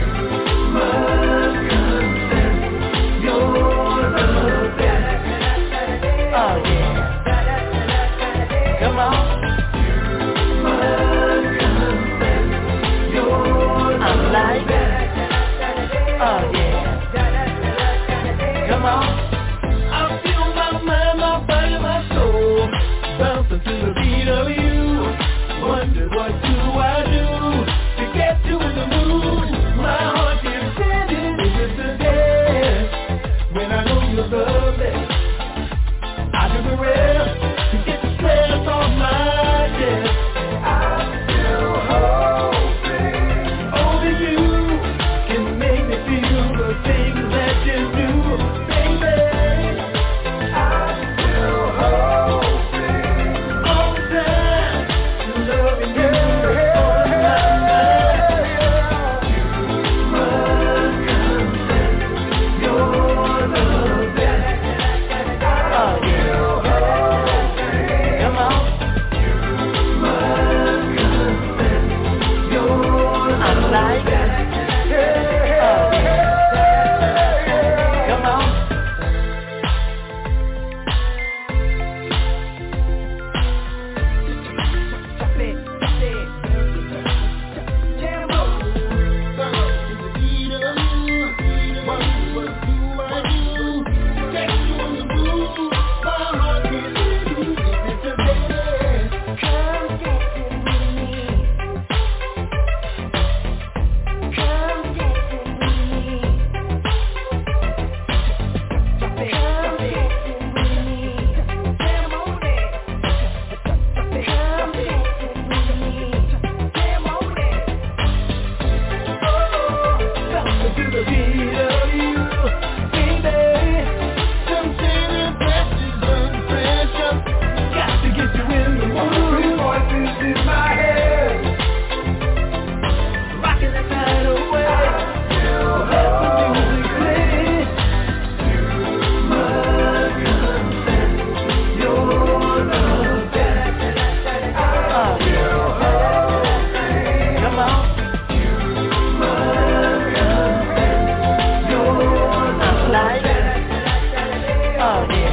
to the beat of you, baby. Something impresses under pressure. Got to get you in the mood. Three voices in my head, rocking the night away. Let the music play. You must confess your love. Oh, yeah. Come on. You must confess your love. Like it. Oh, yeah.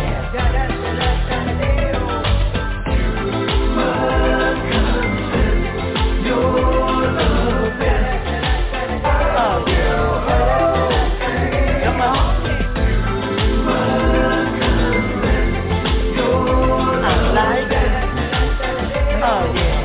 You must confess your love. Oh, yeah. Come on. You must confess your love. I like it. Oh, yeah.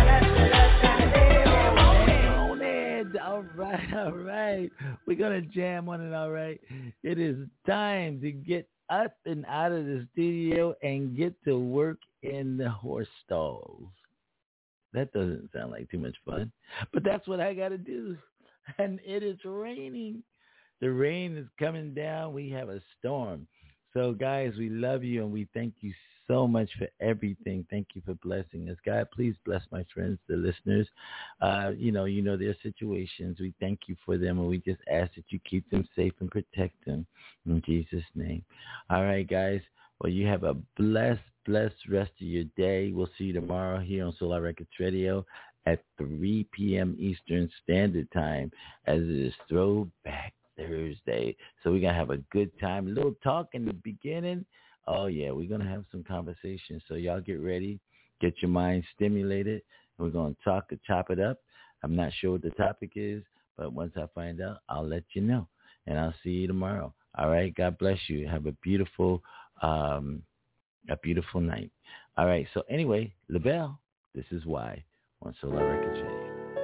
On edge. All right, all right. We're going to jam on it, all right. It is time to get up and out of the studio and get to work in the horse stalls. That doesn't sound like too much fun, but that's what I got to do. And it is raining. The rain is coming down. We have a storm. So, guys, we love you, and we thank you so much for everything. Thank you for blessing us. God, please bless my friends, the listeners. Uh, you know, you know their situations. We thank you for them, and we just ask that you keep them safe and protect them in Jesus' name. All right, guys. Well, you have a blessed, blessed rest of your day. We'll see you tomorrow here on Solar Records Radio at three p.m. Eastern Standard Time, as it is Throwback Thursday. So we're going to have a good time. A little talk in the beginning. Oh, yeah, we're going to have some conversation. So y'all get ready. Get your mind stimulated. We're going to talk and chop it up. I'm not sure what the topic is, but once I find out, I'll let you know. And I'll see you tomorrow. All right, God bless you. Have a beautiful, um, a beautiful night. All right, so anyway, LaBelle, this is why on Solar Records Radio.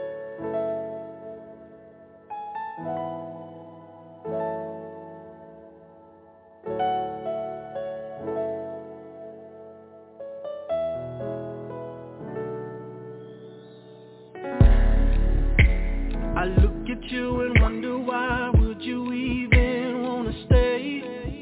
I look at you and wonder why would you even wanna stay,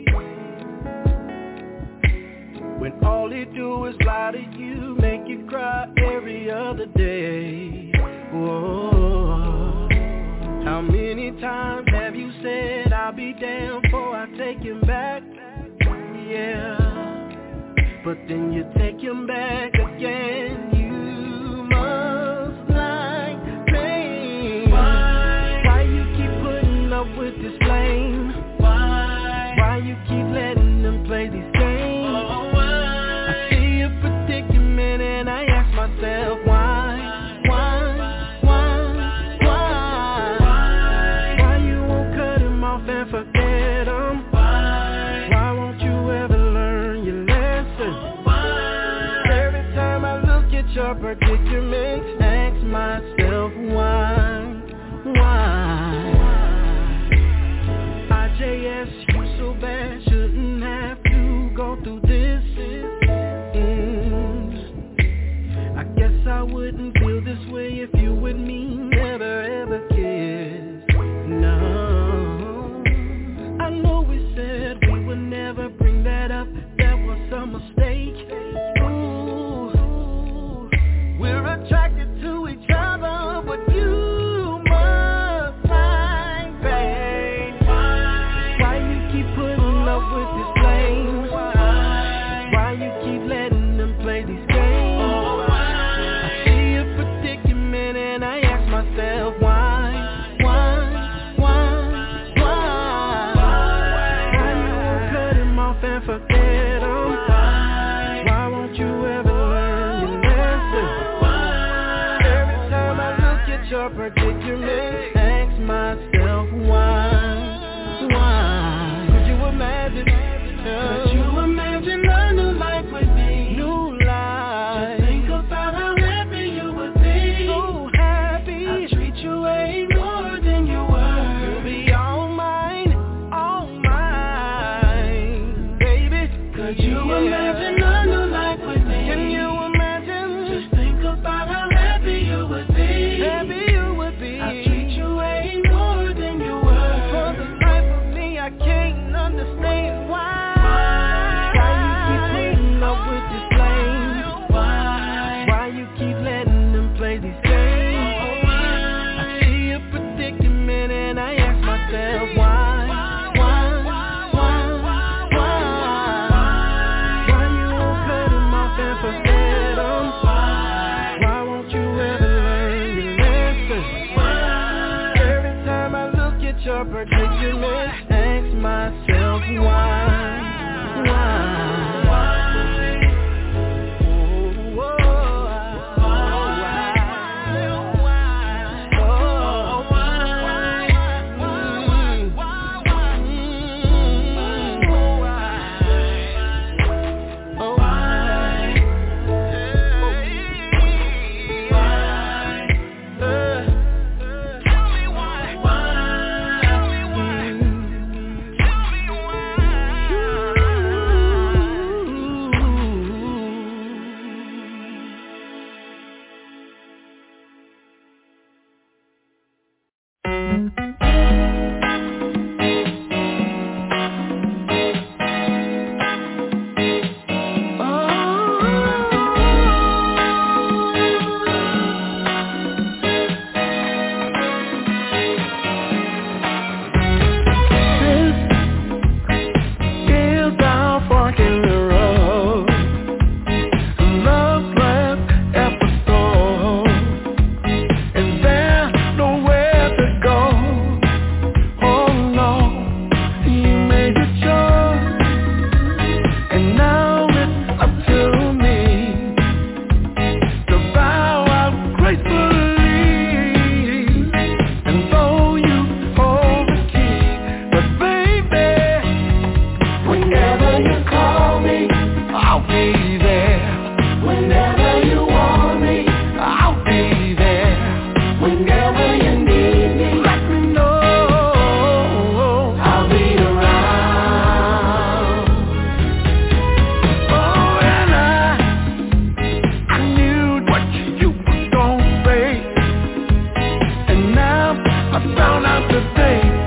when all they do is lie to you, make you cry every other day. Whoa. How many times have you said I'll be down before I take him back? Yeah, but then you take him back again. You must like me. Why? Why you keep putting up with this flame? Why? Why you keep letting them play these games? Oh, why? I see a predicament and I ask myself why? Why? Why? Why? Why you won't cut him off and forget him? Why? Why won't you ever learn your lesson? Why? Every time I look at your predicament, ask myself why? Why? I J your predicament, ask myself why, why, why? I found out today